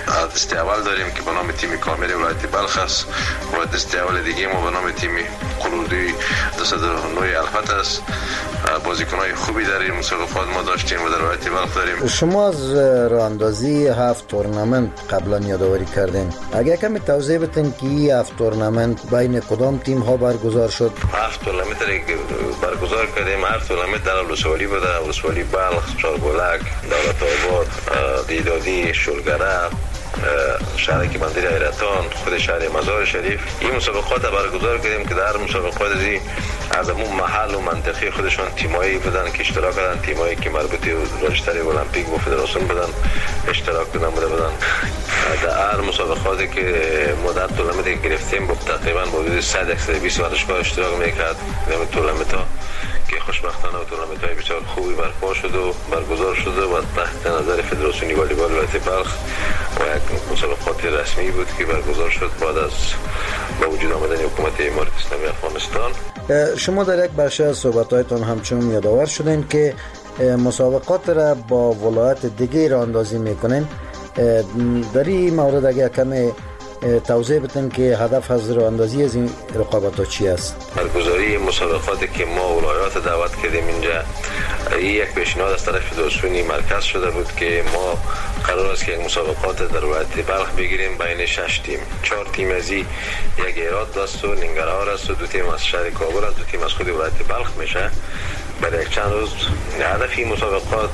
دسته اول داریم که به نام تیم کامل ولایت بلخ است و دسته اول دیگه ما به نام تیم قلودی دویست و نه الفت است. بازیکنای خوبی در این مسابقات ما داشتیم و در ولایت بلخ داریم. شما از راه اندازی هفت تورنمنت قبلا یادآوری کردین، اگه کمی توضیح بدین که این هفت تورنمنت بین کدام تیم ها برگزار شد؟ هفت تورنمنت را برگزار کردیم. هر تورنمنت در ولسوالی بوده، ولسوالی بلخ، چاربلک، دولت آباد، دیدادی، شلگره، شهرک بندر ایرتان، خود شهر مزار شریف. این مسابقات برگزار کردیم که در مسابقات از اون محل و منطقه خودشون تیمایی بودن که اشتراک کردن، تیمایی که مربوط به رجستر المپیک و فدراسیون بودن اشتراک دادن بوده بودن. در هر مسابقاتی که مدت تورنمنت گرفتیم با تقریبا حدود صد تا صد و بیست ورزشکار اشتراک میکرد. این تورنمنت ها که خوشبختانه تورنمنت های بسیار خوبی برپا شد و برگزار شده و تحت نظر فدراسیون والیبال ولایت بلخ و یک مسابقات رسمی بود که برگزار شد بعد از با وجود آمدن حکومت امارت اسلامی افغانستان. شما در یک بخش از صحبت‌هایتان همچنین یادآور شدین که مسابقات را با ولایت دیگه راه اندازی میکنین. در این مورد اگر کمی توضیح بدین که هدف از راه اندازی از این رقابت‌ها چی است؟ برگزاری مسابقاتی که ما ولایات دعوت کردیم اینجا، این یک پیشنهاد از طرف فدراسیون مرکز شده بود که ما قرار است که یک مسابقات در ولایت بلخ بگیریم بین شش تیم. چهار تیم از این، یک ایراد است و ننگرهار است و دو تیم از شهر کابل است، دو تیم از خود ولایت بلخ میشه. برای یک چند روز هدف این مسابقات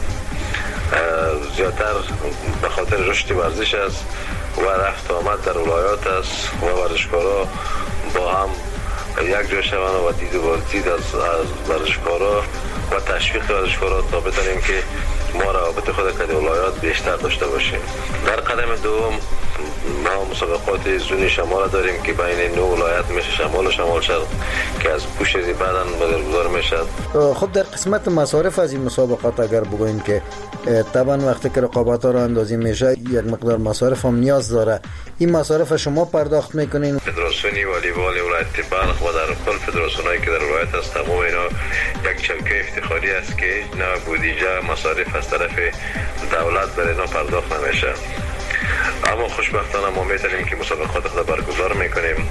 زیادتر به خاطر رشد ورزش است و رفت آمد در ولایات است و ورزشکارا با هم یک جا شوند و دید و بازدید از ورزشکارا و تشویق ورزشکارا تا بتونیم که ما روابط خود که ولایات بیشتر داشته باشیم. در قدم دوم ما مسابقات زون شمال داریم که بین نو ولایت میشه، شمال و شمال شرق که از پوش از بعداً برگزار میشه. خب در قسمت مصارف از این مسابقات اگر بگوییم که طبعا وقتی که رقابت‌ها را اندازی میشه یک مقدار مصارف هم نیاز داره، این مصارف شما پرداخت میکنین؟ فدراسیون والیبال ولایت بلخ و در کل فدراسیونایی که در ولایت است تمام اینا یک چلکه افتخاری است که نه بودجه مصارف از طرف دولت برای اینا پرداخت نمیشه. اما خوشبختانه ما میتونیم که مسابقات خود برگزار میکنیم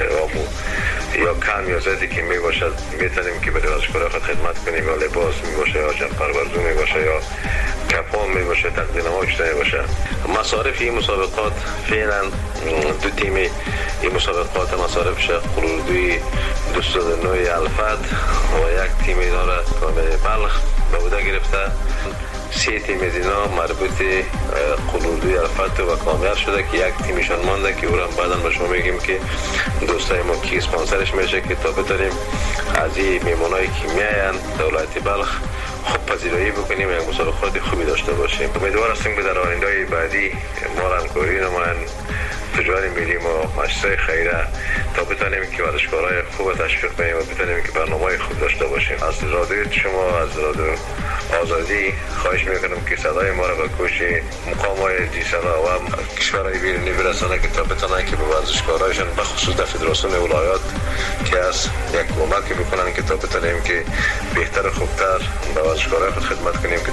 یا کم یا زیادی که میباشد میتونیم که برای ورزشکاران خود خدمت کنیم، یا لباس میباشه یا جمپر ورزو میباشه یا کپان میباشه، تقدیم ها چیزی میباشه. مصارف این مسابقات فعلا دو تیم این مسابقات مصارفش قلودی دویست و نه الفت و یک تیم داره کامل بلخ به عهده گرفته. سه تیم از اینا مربوط قلودی الفت و کامیار شده که یک تیمشان مانده که او را بعدا به شما میگیم که دوستای ما کی اسپانسرش میشه که تا بتونیم از این میمونایی که میاین دولت بلخ خوب پذیرایی بکنیم و یک مسابقات خوبی داشته باشیم. امیدوار هستیم که در آینده‌های بعدی ما را همکاری نمایند تجاری ملی و مؤسسه خیره تا بتونیم که ورزشکارای خوب تشویق کنیم و بتونیم که برنامه‌های خوب داشته باشیم. از رادیو شما، از رادیو آزادی خواهش میکنم که صدای ما را به گوش مقام‌های دیسنا و کشورهای بیرونی برسانه که تا بتونن که به ورزشکارایشان به خصوص در فدراسیون ولایات که از یک کمک بکنن که تا بتونیم که بهتر و خوبتر به ورزشکارای خود خدمت کنیم.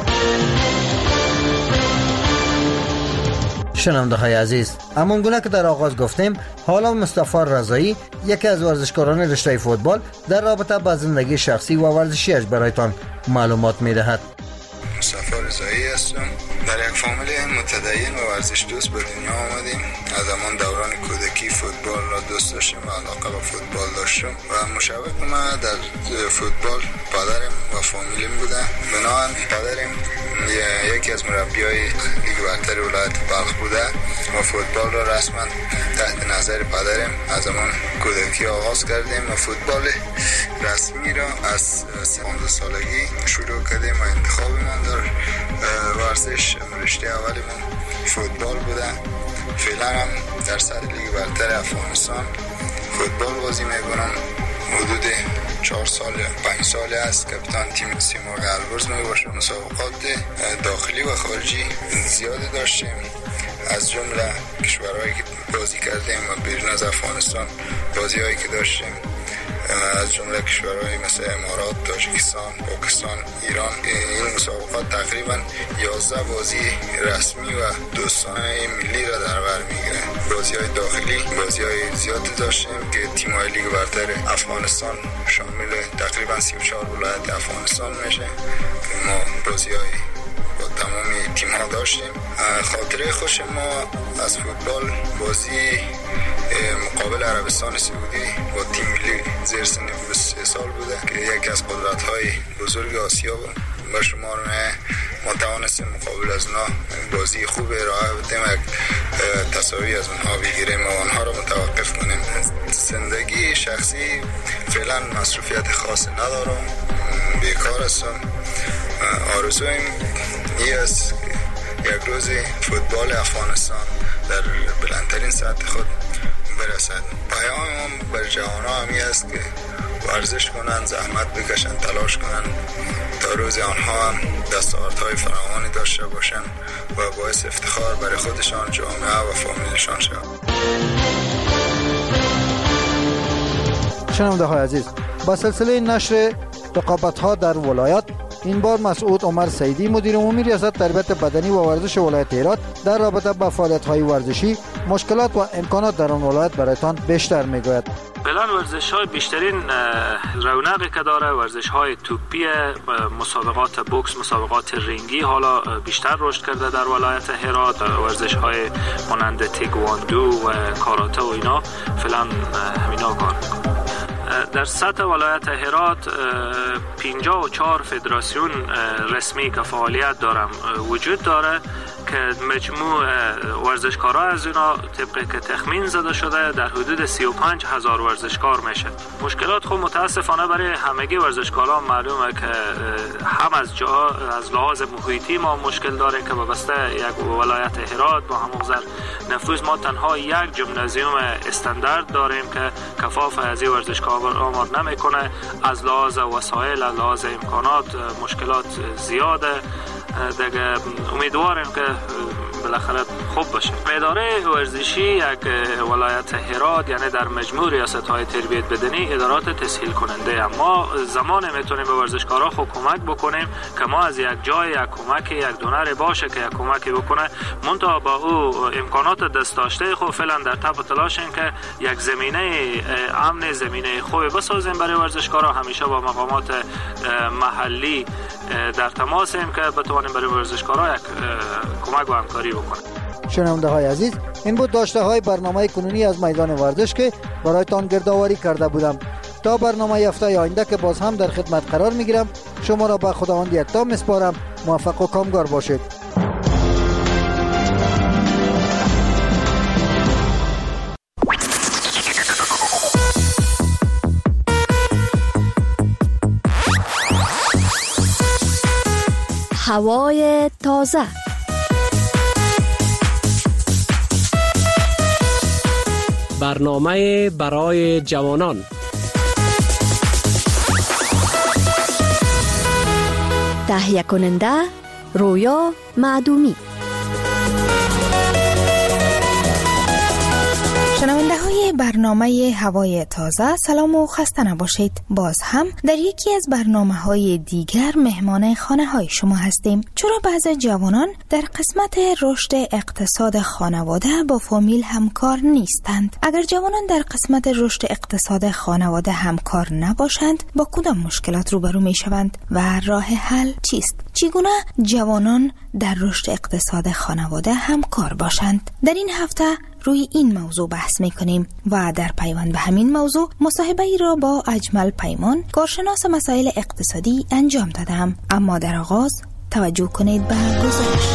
شنونده های عزیز، امان گونه که در آغاز گفتیم، حالا مصطفی رضایی یکی از ورزشکاران رشته فوتبال در رابطه با زندگی شخصی و ورزشیش برایتان معلومات میدهد. مصطفی رضایی هستم. در یک فامیل متدین و ورزش دوست به دنیا آمدیم. از همان دوران کودکی فوتبال را دوست داشتم و علاقه به فوتبال داشتم و مشابه ما در فوتبال پدرم و فامیلم بوده. بنابراین پدرم یکی از مربیای لیگ برتر ولایت بلخ بوده و فوتبال را رسما تحت نظر پدرم از همان کودکی آغاز کردیم و فوتبال رسمی را از پانزده سالگی شروع کردیم و انتخابمان در ورزش رشته اولیمون فوتبال بوده. فعلا هم در سطح لیگ برتر افغانستان فوتبال بازی میکنم. حدود چهار سال پنج ساله است کاپیتان تیم سیمرغ البرز میباشم. مسابقات داخلی و خارجی زیاد داشتیم، از جمله کشورهایی که بازی کردیم و بیرون از افغانستان بازی هایی که داشتیم از جمله کشورهای مثل امارات، تاجیکستان، پاکستان، ایران. این مسابقات تقریبا یازده بازی رسمی و دوستانه ملی را در بر میگیره. بازی‌های داخلی، بازی‌های زیادی داشتیم که تیم‌های لیگ برتر افغانستان شامل تقریبا سی و چهار ولایت افغانستان میشه. ما بازی‌های با تمام تیم‌ها داشتیم. خاطره خوش ما از فوتبال بازی مقابل عربستان سعودی با تیم ملی زیر سن بیست و سه سال بوده که یکی از قدرت‌های بزرگ آسیا بود. با شما ما توانستیم مقابل از اونا بازی خوب ارائه بدیم، یک تصاوی از اونها بگیریم و آنها را متوقف کنیم. زندگی شخصی فعلا مصروفیت خاصی ندارم، بیکار هستم. آرزویم این است که یک روز فوتبال افغانستان در بلندترین سطح خود برسد. پیامم بر جوانان همی است که ورزش کنند، زحمت بکشند، تلاش کنند تا روز آنها هم دستاوردهای فراوانی داشته باشند و باعث افتخار برای خودشان، جامعه و فامیلشان شود. شنونده های عزیز، با سلسله نشر رقابت‌ها در ولایات، این بار مسعود عمر سیدی مدیر عمومی ریاست تربیت بدنی و ورزش ولایت هرات در رابطه با فعالیت‌های ورزشی، مشکلات و امکانات در آن ولایت برایتان بیشتر میگوید. فعلا ورزش‌های بیشترین رونقی که داره ورزش‌های توپی، مسابقات بوکس، مسابقات رینگی حالا بیشتر رشد کرده در ولایت هرات. ورزش‌های مانند تکواندو و کاراته و اینا فعلا همینا کار می‌کنه. در سطح ولایت هرات پنجاه و چهار فدراسیون رسمی که فعالیت دارم وجود داره که مجموع ورزشکارا از اینا طبقی که تخمین زده شده در حدود سی و پنج هزار ورزشکار میشه. مشکلات خب متاسفانه برای همگی ورزشکاران معلومه که هم از جا از لحاظ محیطی ما مشکل داره که وابسته یک ولایت هرات با همون نفوذ ما تنها یک جیمنازیوم استاندارد داریم که کفاف از این ورزشکار آمار نمیکنه. از لحاظ وسایل، از لحاظ امکانات مشکلات زیاده دیگه. امیدواریم که بالاخره خوب باشه. اداره ورزشی یک ولایت هرات یعنی در مجموع ریاست‌های تربیت بدنی ادارات تسهیل کننده، اما زمان میتونیم به ورزشکارا خود کمک بکنیم که ما از یک جای یک کمک یک دونر باشه که یک کمکی بکنه، منتها با او امکانات دست داشته خود فعلا در تپ تلاشیم که یک زمینه امن، زمینه خوب بسازیم برای ورزشکارا. همیشه با مقامات محلی در تماسیم که بتوانیم برای ورزشکارا یک کمک و همکاری بکنیم. شنونده های عزیز، این بود داشته های برنامه کنونی از میدان ورزش که برایتان گردآوری کرده بودم. تا برنامه هفته آینده که باز هم در خدمت قرار میگیرم، شما را به خداوند یکتا میسپارم. موفق و کامگار باشید. هوای تازه، برنامه برای جوانان، تهیه کننده رویا معدومی. شنونده های برنامه هوای تازه، سلام و خسته نباشید. باز هم در یکی از برنامه های دیگر مهمان خانه های شما هستیم. چرا بعضی جوانان در قسمت رشد اقتصاد خانواده با فامیل همکار نیستند؟ اگر جوانان در قسمت رشد اقتصاد خانواده همکار نباشند، با کدام مشکلات روبرو می شوند و راه حل چیست؟ چگونه جوانان در رشد اقتصاد خانواده همکار باشند؟ در این هفته روی این موضوع بحث میکنیم و در پیوند به همین موضوع مصاحبه ای را با اجمل پیمان، کارشناس مسائل اقتصادی انجام دادم. اما در آغاز توجه کنید به گزارش.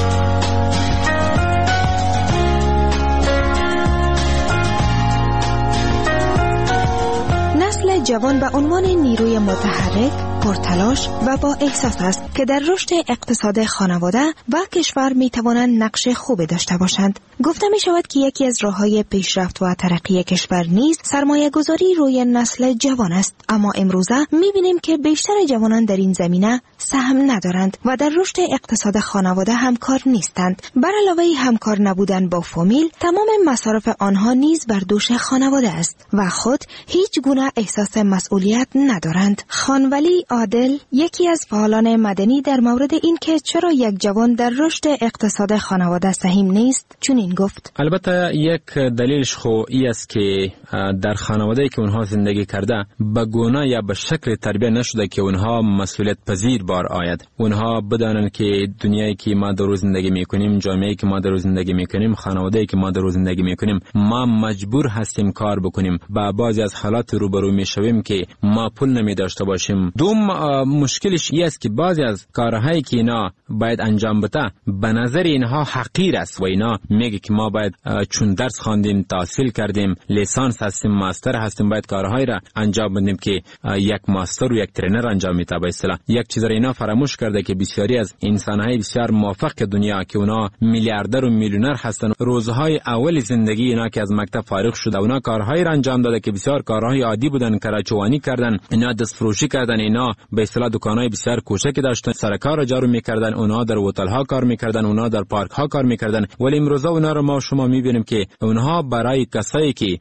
نسل جوان به عنوان نیروی متحرک، پرتلاش و با احساس است که در رشد اقتصاد خانواده و کشور می توانند نقش خوبی داشته باشند. گفته می شود که یکی از راه‌های پیشرفت و ترقی کشور نیز سرمایه گذاری روی نسل جوان است، اما امروزه می بینیم که بیشتر جوانان در این زمینه سهم ندارند و در رشد اقتصاد خانواده همکار نیستند. بر علاوه همکار نبودن با فامیل، تمام مصارف آنها نیز بر دوش خانواده است و خود هیچ گونه احساس مسئولیت ندارند. خانولی عادل، یکی از فعالان مدنی، در مورد این که چرا یک جوان در رشد اقتصاد خانواده سهم نیست چنین گفت: البته یک دلیلش خو ای است که در خانواده‌ای که اونها زندگی کرده به گونه یا به شکل تربیت نشده که اونها مسئولیت پذیر بار آید. اونها بدانند که دنیایی که ما در زندگی میکنیم، جامعه‌ای که ما در زندگی میکنیم، خانواده‌ای که ما در زندگی میکنیم، ما مجبور هستیم کار بکنیم. با بعضی از حالات روبرو میشویم که ما پول نمی داشته باشیم. دوم مشکلش این است که بعضی از کارهایی که اینا باید انجام بده به نظر اینها حقیر است و اینا میگه که ما باید چون درس خواندیم، تحصیل کردیم، لیسانس هستیم، ماستر هستیم، باید کارهایی را انجام بدیم که یک ماستر و یک ترینر انجام میده. به اصطلاح یک چیز را اینا فراموش کرده که بسیاری از انسان‌های بسیار موفق دنیا که اونا میلیاردر و میلیونر هستن، روزهای اول زندگی اینا که از مکتب فارغ شده اونا کارهایی را انجام داده که بسیار کارهای عادی بودن، کراچوانی کردن، اینا دست فروشی کردن، اینا به اصطلاح دکانای بسیار کوچکی داشتن، سرکار را جارو میکردن، اونا در هتل ها کار میکردن، اونا در پارک ها کار میکردن. ولی امروز اونا رو ما شما میبینیم که اونها برای کسایی که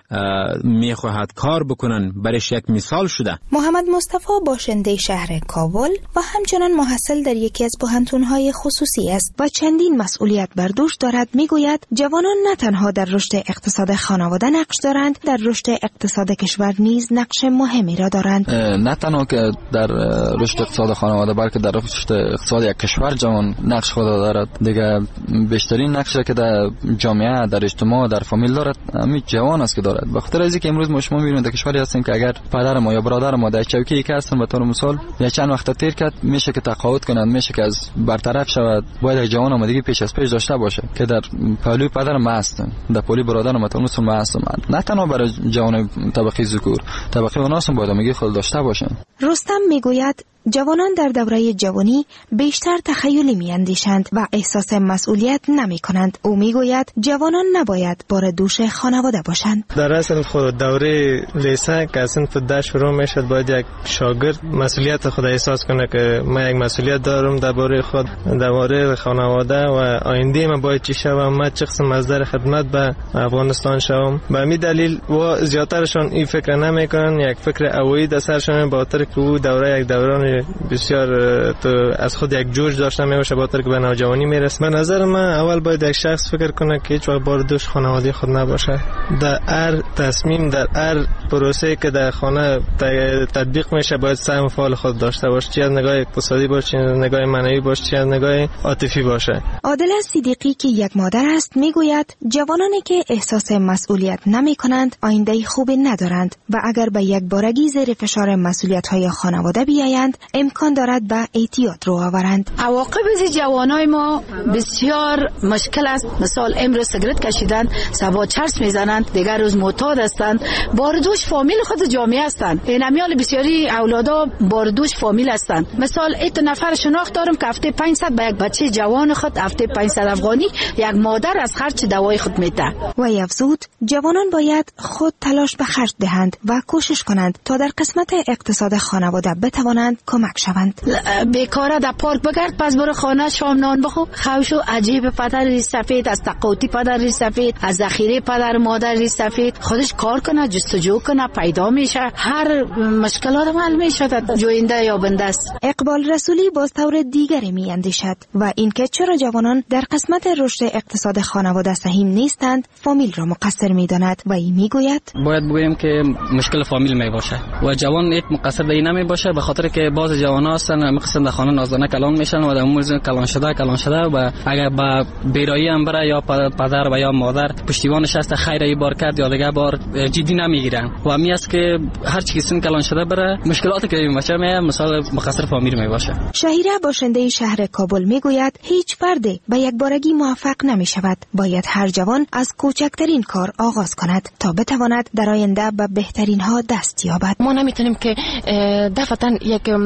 میخواهد کار بکنن برایش یک مثال شده. محمد مصطفی باشنده شهر کابل و همچنان محصل در یکی از پوهنتون‌های خصوصی است و چندین مسئولیت بر دوش دارد. میگوید جوانان نه تنها در رشد اقتصاد خانواده نقش دارند، در رشد اقتصاد کشور نیز نقش مهمی را دارند. نه تنها که در رشد اقتصاد خانواده بلکه در رشد اقتصاد یک کشور جوان نقش خود دارد. دیگه بیشترین نقشی که در جامعه، در اجتماع، در فامیل دارد همین جوان است که دارد. به خاطر اینکه امروز ما شما میبینید در کشوری هستیم که اگر پدر ما یا برادر ما در چوکی که هستن به طور مثال یا چند وقت تیر کرد، میشه که تقاعد کنند، میشه که از برطرف شود. باید جوان آمادگی پیش از پیش داشته باشه که در پهلوی پدر ما هستن، در پهلوی برادر ما طور مثال ما هستم. نه تنها برای جوان طبقه ذکور، طبقه اوناس هم باید آمادگی خود داشته باشن. رستم میگوید جوانان در دوره جوانی بیشتر تخیلی میاندیشند و احساس مسئولیت نمی کنند. او میگوید جوانان نباید بار دوش خانواده باشند. در اصل خود دوره لیسه که اصلا ده شروع میشد، باید یک شاگرد مسئولیت خود احساس کنه که من یک مسئولیت دارم درباره خود، درباره خانواده و آینده من باید چی شوم، من چه قسم مصدر خدمت به افغانستان شوم. به همین دلیل و زیاترشان این فکر نمیکنن، یک فکر اویی در سرشون، با خاطر که او دوره یک دوران بسیار تو از خود یک جوش داشته میشه، با خاطر که به نوجوانی میرسه. به نظر من اول باید یک شخص فکر کنه که هیچ وقت بار دوش خانواده خود نباشه. در هر تصمیم، در هر پروسه که در خانه تطبیق میشه باید سهم فعال خود داشته باشه، چه از نگاه اقتصادی باشه، چه از نگاه معنوی باشه، چه از نگاه عاطفی باشه. عادل صدیقی که یک مادر است میگوید جوانانی که احساس مسئولیت نمی کنند آینده خوبی ندارند و اگر به یک بارگی زیر فشار مسئولیت های خانواده بیایند امکان دارد به اعتیاد رو آورند. عواقب از جوانای ما بسیار مشکل است. مثال امروز سیگرت کشیدن، صبح چرس میزنند، دیگر روز معتاد هستند، باردوش فامیل خود جامعه هستند. این امیال بسیاری اولادا باردوش فامیل هستند. مثال ایت نفر شناخت دارم که هفته پانصد به یک بچه جوان خود هفته پانصد افغانی یک مادر از خرج دوای خود میده. و افزود جوانان باید خود تلاش به خرج دهند و کوشش کنند تا در قسمت اقتصاد خانواده بتوانند کمک شوند. بیکاره در پارک بگرد، پس برو خانه شام نان بخو. خوشو عجیب پدر ریش سفید، از تقاطی پدر ریش سفید، از ذخیره پدر مادر ریش سفید، خودش کار کنه، جستجو کنه، پیدا میشه، هر مشکلات حل میشه، جوینده یا بنده است. اقبال رسولی باز طور دیگری میاندیشد و اینکه چرا جوانان در قسمت رشد اقتصاد خانواده سهم نیستند فامیل را مقصر میداند و این میگوید باید بگویم که مشکل فامیل می باشه و جوان ایت مقصر به این نمی باشه، به خاطر که باز جوان هستن میخواستن در خانه نازدانه کلان میشن و در موز کلان شده کلان شده و اگر با بیرایی هم بره یا پدر و یا مادر پشتیبانش هست خیر ای بار کرد یا دیگه بار جدی نمیگیرن و امی است که هر چی سن کلان شده بره مشکلاتی که بچه می مثلا مقصر فامیل می باشه. شهیره باشنده شهر کابل میگوید هیچ فردی به یک بارگی موفق نمی شود، باید هر جوان از کوچکترین کار آغاز کند تا بتواند در آینده به بهترین ها دست یابد. ما نمیتونیم که دفعتاً یک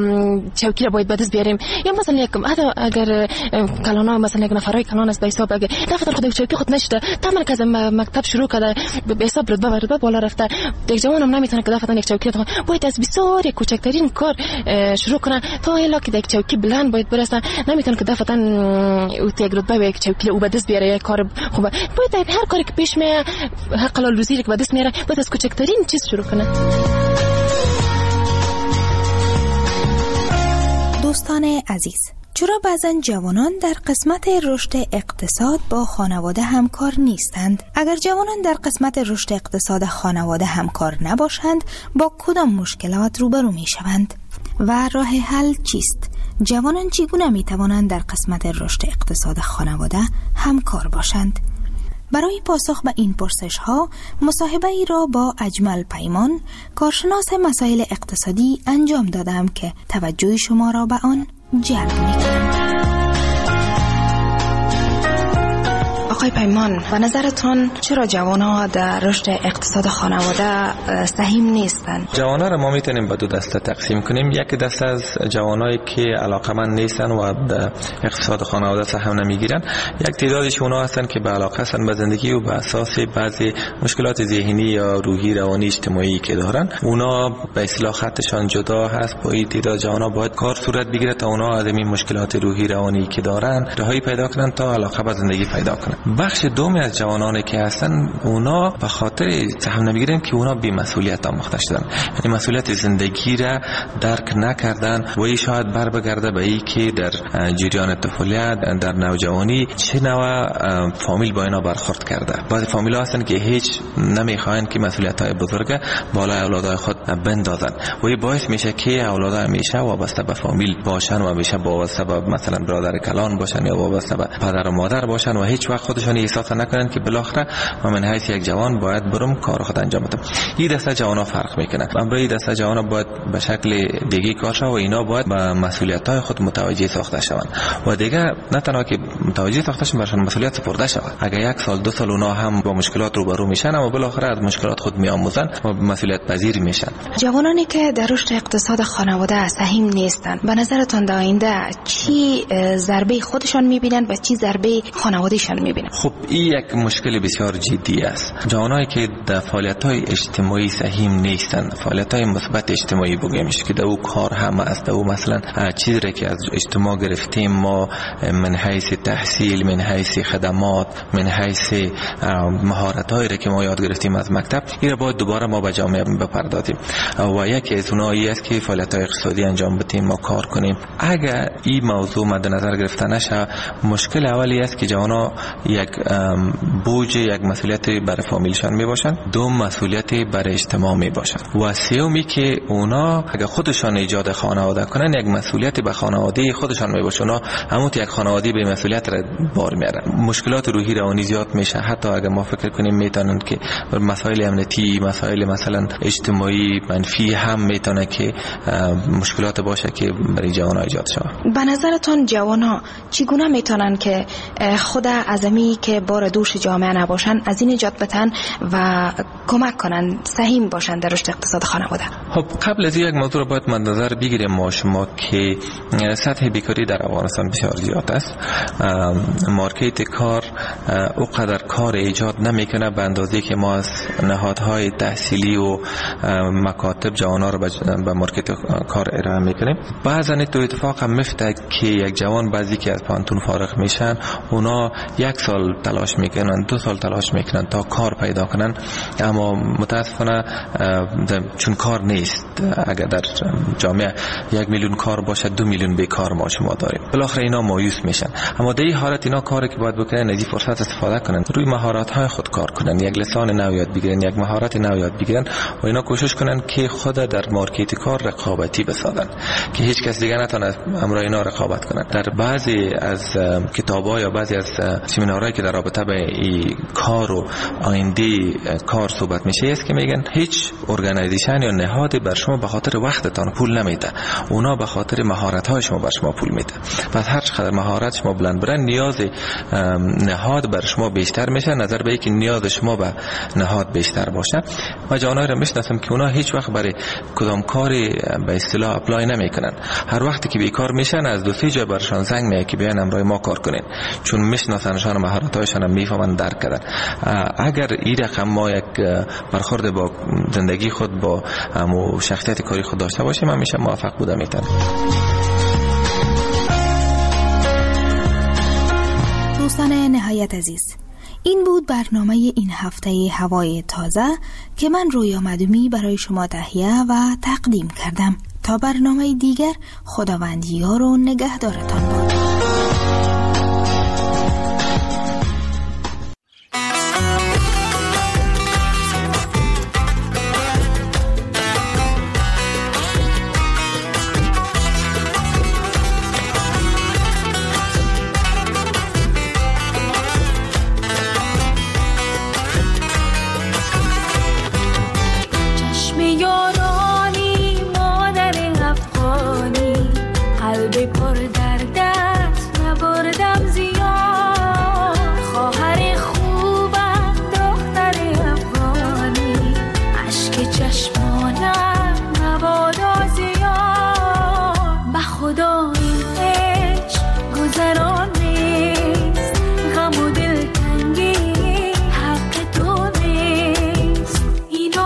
چوکی را باید به دست بیاریم. یا مثلا یک حتی اگر کلانا مثلا یک نفرای کلان است به حساب اگر دفعه خود چوکی خود نشده تمام که از مکتب شروع کرده به حساب رتبه و رتبه بالا رفته، یک جوان هم نمیتونه که دفعه یک چوکی را باید از بسیار کوچکترین کار شروع کنه تا الا که یک چوکی بلند باید برسه، نمیتونه که دفعه او یک رتبه به یک چوکی او به دست بیاره. یک کار خوبه باید هر کاری که پیش میاد حق حلال روزی که به دست میاره باید از کوچکترین چیز شروع کنه. دوستان عزیز، چرا بعضا جوانان در قسمت رشد اقتصاد با خانواده همکار نیستند؟ اگر جوانان در قسمت رشد اقتصاد خانواده همکار نباشند با کدام مشکلات روبرو می شوند؟ و راه حل چیست؟ جوانان چگونه می توانند در قسمت رشد اقتصاد خانواده همکار باشند؟ برای پاسخ به این پرسش ها مصاحبه ای را با اجمل پیمان، کارشناس مسائل اقتصادی انجام دادم که توجه شما را به آن جلب می‌کنم. آقای پیمان، به نظرتون چرا جوان‌ها در رشد اقتصاد خانواده سهیم نیستند؟ جوان‌ها را ما میتونیم به دو دسته تقسیم کنیم. یک دسته از جوانایی که علاقه‌مند نیستن و در اقتصاد خانواده سهم نمیگیرن، یک تعدادش اونا هستن که به علاقه هستن به زندگی و به اساس بعضی مشکلات ذهنی یا روحی روانی اجتماعی که دارن، اونا به اصطلاح خطشان جدا هست. با این تعداد جوان‌ها باید کار صورت بگیره تا اونا از این مشکلات روحی روانی که دارن رهایی پیدا کنن تا علاقه به زندگی پیدا کنن. بخش دومی از جوانانی که هستن اونا به خاطر سهم نمیگیرن که اونا بی مسئولیت آموخته شدن، یعنی مسئولیت زندگی را درک نکردن و این شاید بر بگرده به این که در جریان طفولیت در نوجوانی چه نوع فامیل با اینا برخورد کرده. بعضی فامیل ها هستن که هیچ نمیخواین که مسئولیت های بزرگ بالای اولادای خود بندازن و این باعث میشه که اولادها همیشه وابسته به فامیل باشن و همیشه وابسته به مثلا برادر کلان باشن یا وابسته به پدر و مادر باشن و هیچ وقت خودشون احساس نکنن که بالاخره من حیث یک جوان باید برم کار خود انجام بدم. این دسته جوانا فرق میکنه. امروز این دسته جوانا باید به شکل دیگه کار شود و اینا باید به مسئولیت‌های خود متوجه ساخته شوند و دیگه نه تنها که متوجه ساخته شوند برشان مسئولیت سپرده شود. اگر یک سال دو سال اونا هم با مشکلات روبرو میشن و بالاخره از مشکلات خود میآموزن و مسئولیت پذیر میشن. جوانانی که در رشد اقتصاد خانواده سهیم نیستند، به نظرتون در آینده چی ضربه خودشان میبینن و چی ضربه خانوادهشان میبینن؟ خب این یک مشکل بسیار جدی است. جوانایی که در فعالیت‌های اجتماعی سهیم نیستند، فعالیت‌های مثبت اجتماعی بگیمش که در او کار هم است، در او مثلا چیزی را که از اجتماع گرفتیم ما من حیث تحصیل، من حیث خدمات، من حیث مهارت‌هایی را که ما یاد گرفتیم از مکتب، این را باید دوباره ما به جامعه بپردازیم و یکی از اونها این است که فعالیت‌های اقتصادی انجام بدیم، ما کار کنیم. اگر این موضوع مد نظر گرفته نشه، مشکل اولی است که جوانا یک بوج، یک مسئولیت برای فامیلشان می باشن، دو مسئولیت برای اجتماع می باشن و سومی که اونا اگر خودشان ایجاد خانواده کنن یک مسئولیت به خانواده خودشان می باشن. اونا همون یک خانواده به مسئولیت را بار میارن. مشکلات روحی روانی زیاد میشه. حتی اگر ما فکر کنیم میتونن که مسائل امنیتی، مسائل مثلا اجتماعی منفی هم میتونه که مشکلات باشه که برای جوانان ایجاد شود. به نظرتون جوانان چگونه میتونن که خود عزمی که بار دوش جامعه نباشن از این نجات بدن و کمک کنن سهیم باشن در رشد اقتصاد خانواده؟ خب قبل از یک موضوع رو باید مد نظر بگیریم ما شما که سطح بیکاری در افغانستان بسیار زیاد است. مارکت کار اونقدر کار ایجاد نمیکنه به اندازه که ما از نهادهای تحصیلی و مکاتب جوانان رو به مارکت کار ارائه میکنیم. بعضا تو اتفاق هم میفته که یک جوان بعضی که از پانتون فارغ میشن اونا یک سال تلاش میکنن، دو سال تلاش میکنن تا کار پیدا کنن، اما متاسفانه چون کار نیست. اگر در جامعه یک میلیون کار باشه دو میلیون بیکار ما شما داریم. بالاخره اینا مایوس میشن. اما در این حالت اینا کاری که باید بکنن از این فرصت استفاده کنن، روی مهارت های خود کار کنن، یک لسان نو یاد بگیرن، یک مهارت نو یاد بگیرن و اینا کوشش کنن که خود در مارکت کار رقابتی بسازن که هیچ کس دیگه نتونه امروز اینا رقابت کنن. در بعضی از کتاب‌ها یا بعضی از سمینارهایی که در رابطه به این کار و آینده کار صحبت میشه است که میگن هیچ ارگانایزیشن یا نهادی بر شما به خاطر وقتتان پول نمیده، اونا به خاطر مهارت های شما بر شما پول میده. پس هر چقدر مهارت شما بلند بره نیاز نهاد بر شما بیشتر میشه نظر به اینکه نیاز شما به نهاد بیشتر باشه. و جوانایی را میشناسم که اونا هیچ وقت برای کدام کاری به اصطلاح اپلای نمیکنن. هر وقتی که بیکار میشن از دو سه جای برشان زنگ میاد که بیاین امروز ما کار کنین، چون میشناسنشان و مهارت‌هایشان هم میفهمن درک کردن. اگر این رقم ما یک برخورد با زندگی خود با همو شخصیت کاری خود داشته باشیم همیشه موفق بوده میتونه. دوستان نهایت عزیز، این بود برنامه این هفته هوای تازه که من رویا مدومی برای شما تهیه و تقدیم کردم. تا برنامه دیگر خداوند یار و نگهدارتان باد.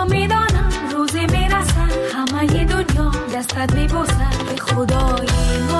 دستت میبوسم به خدای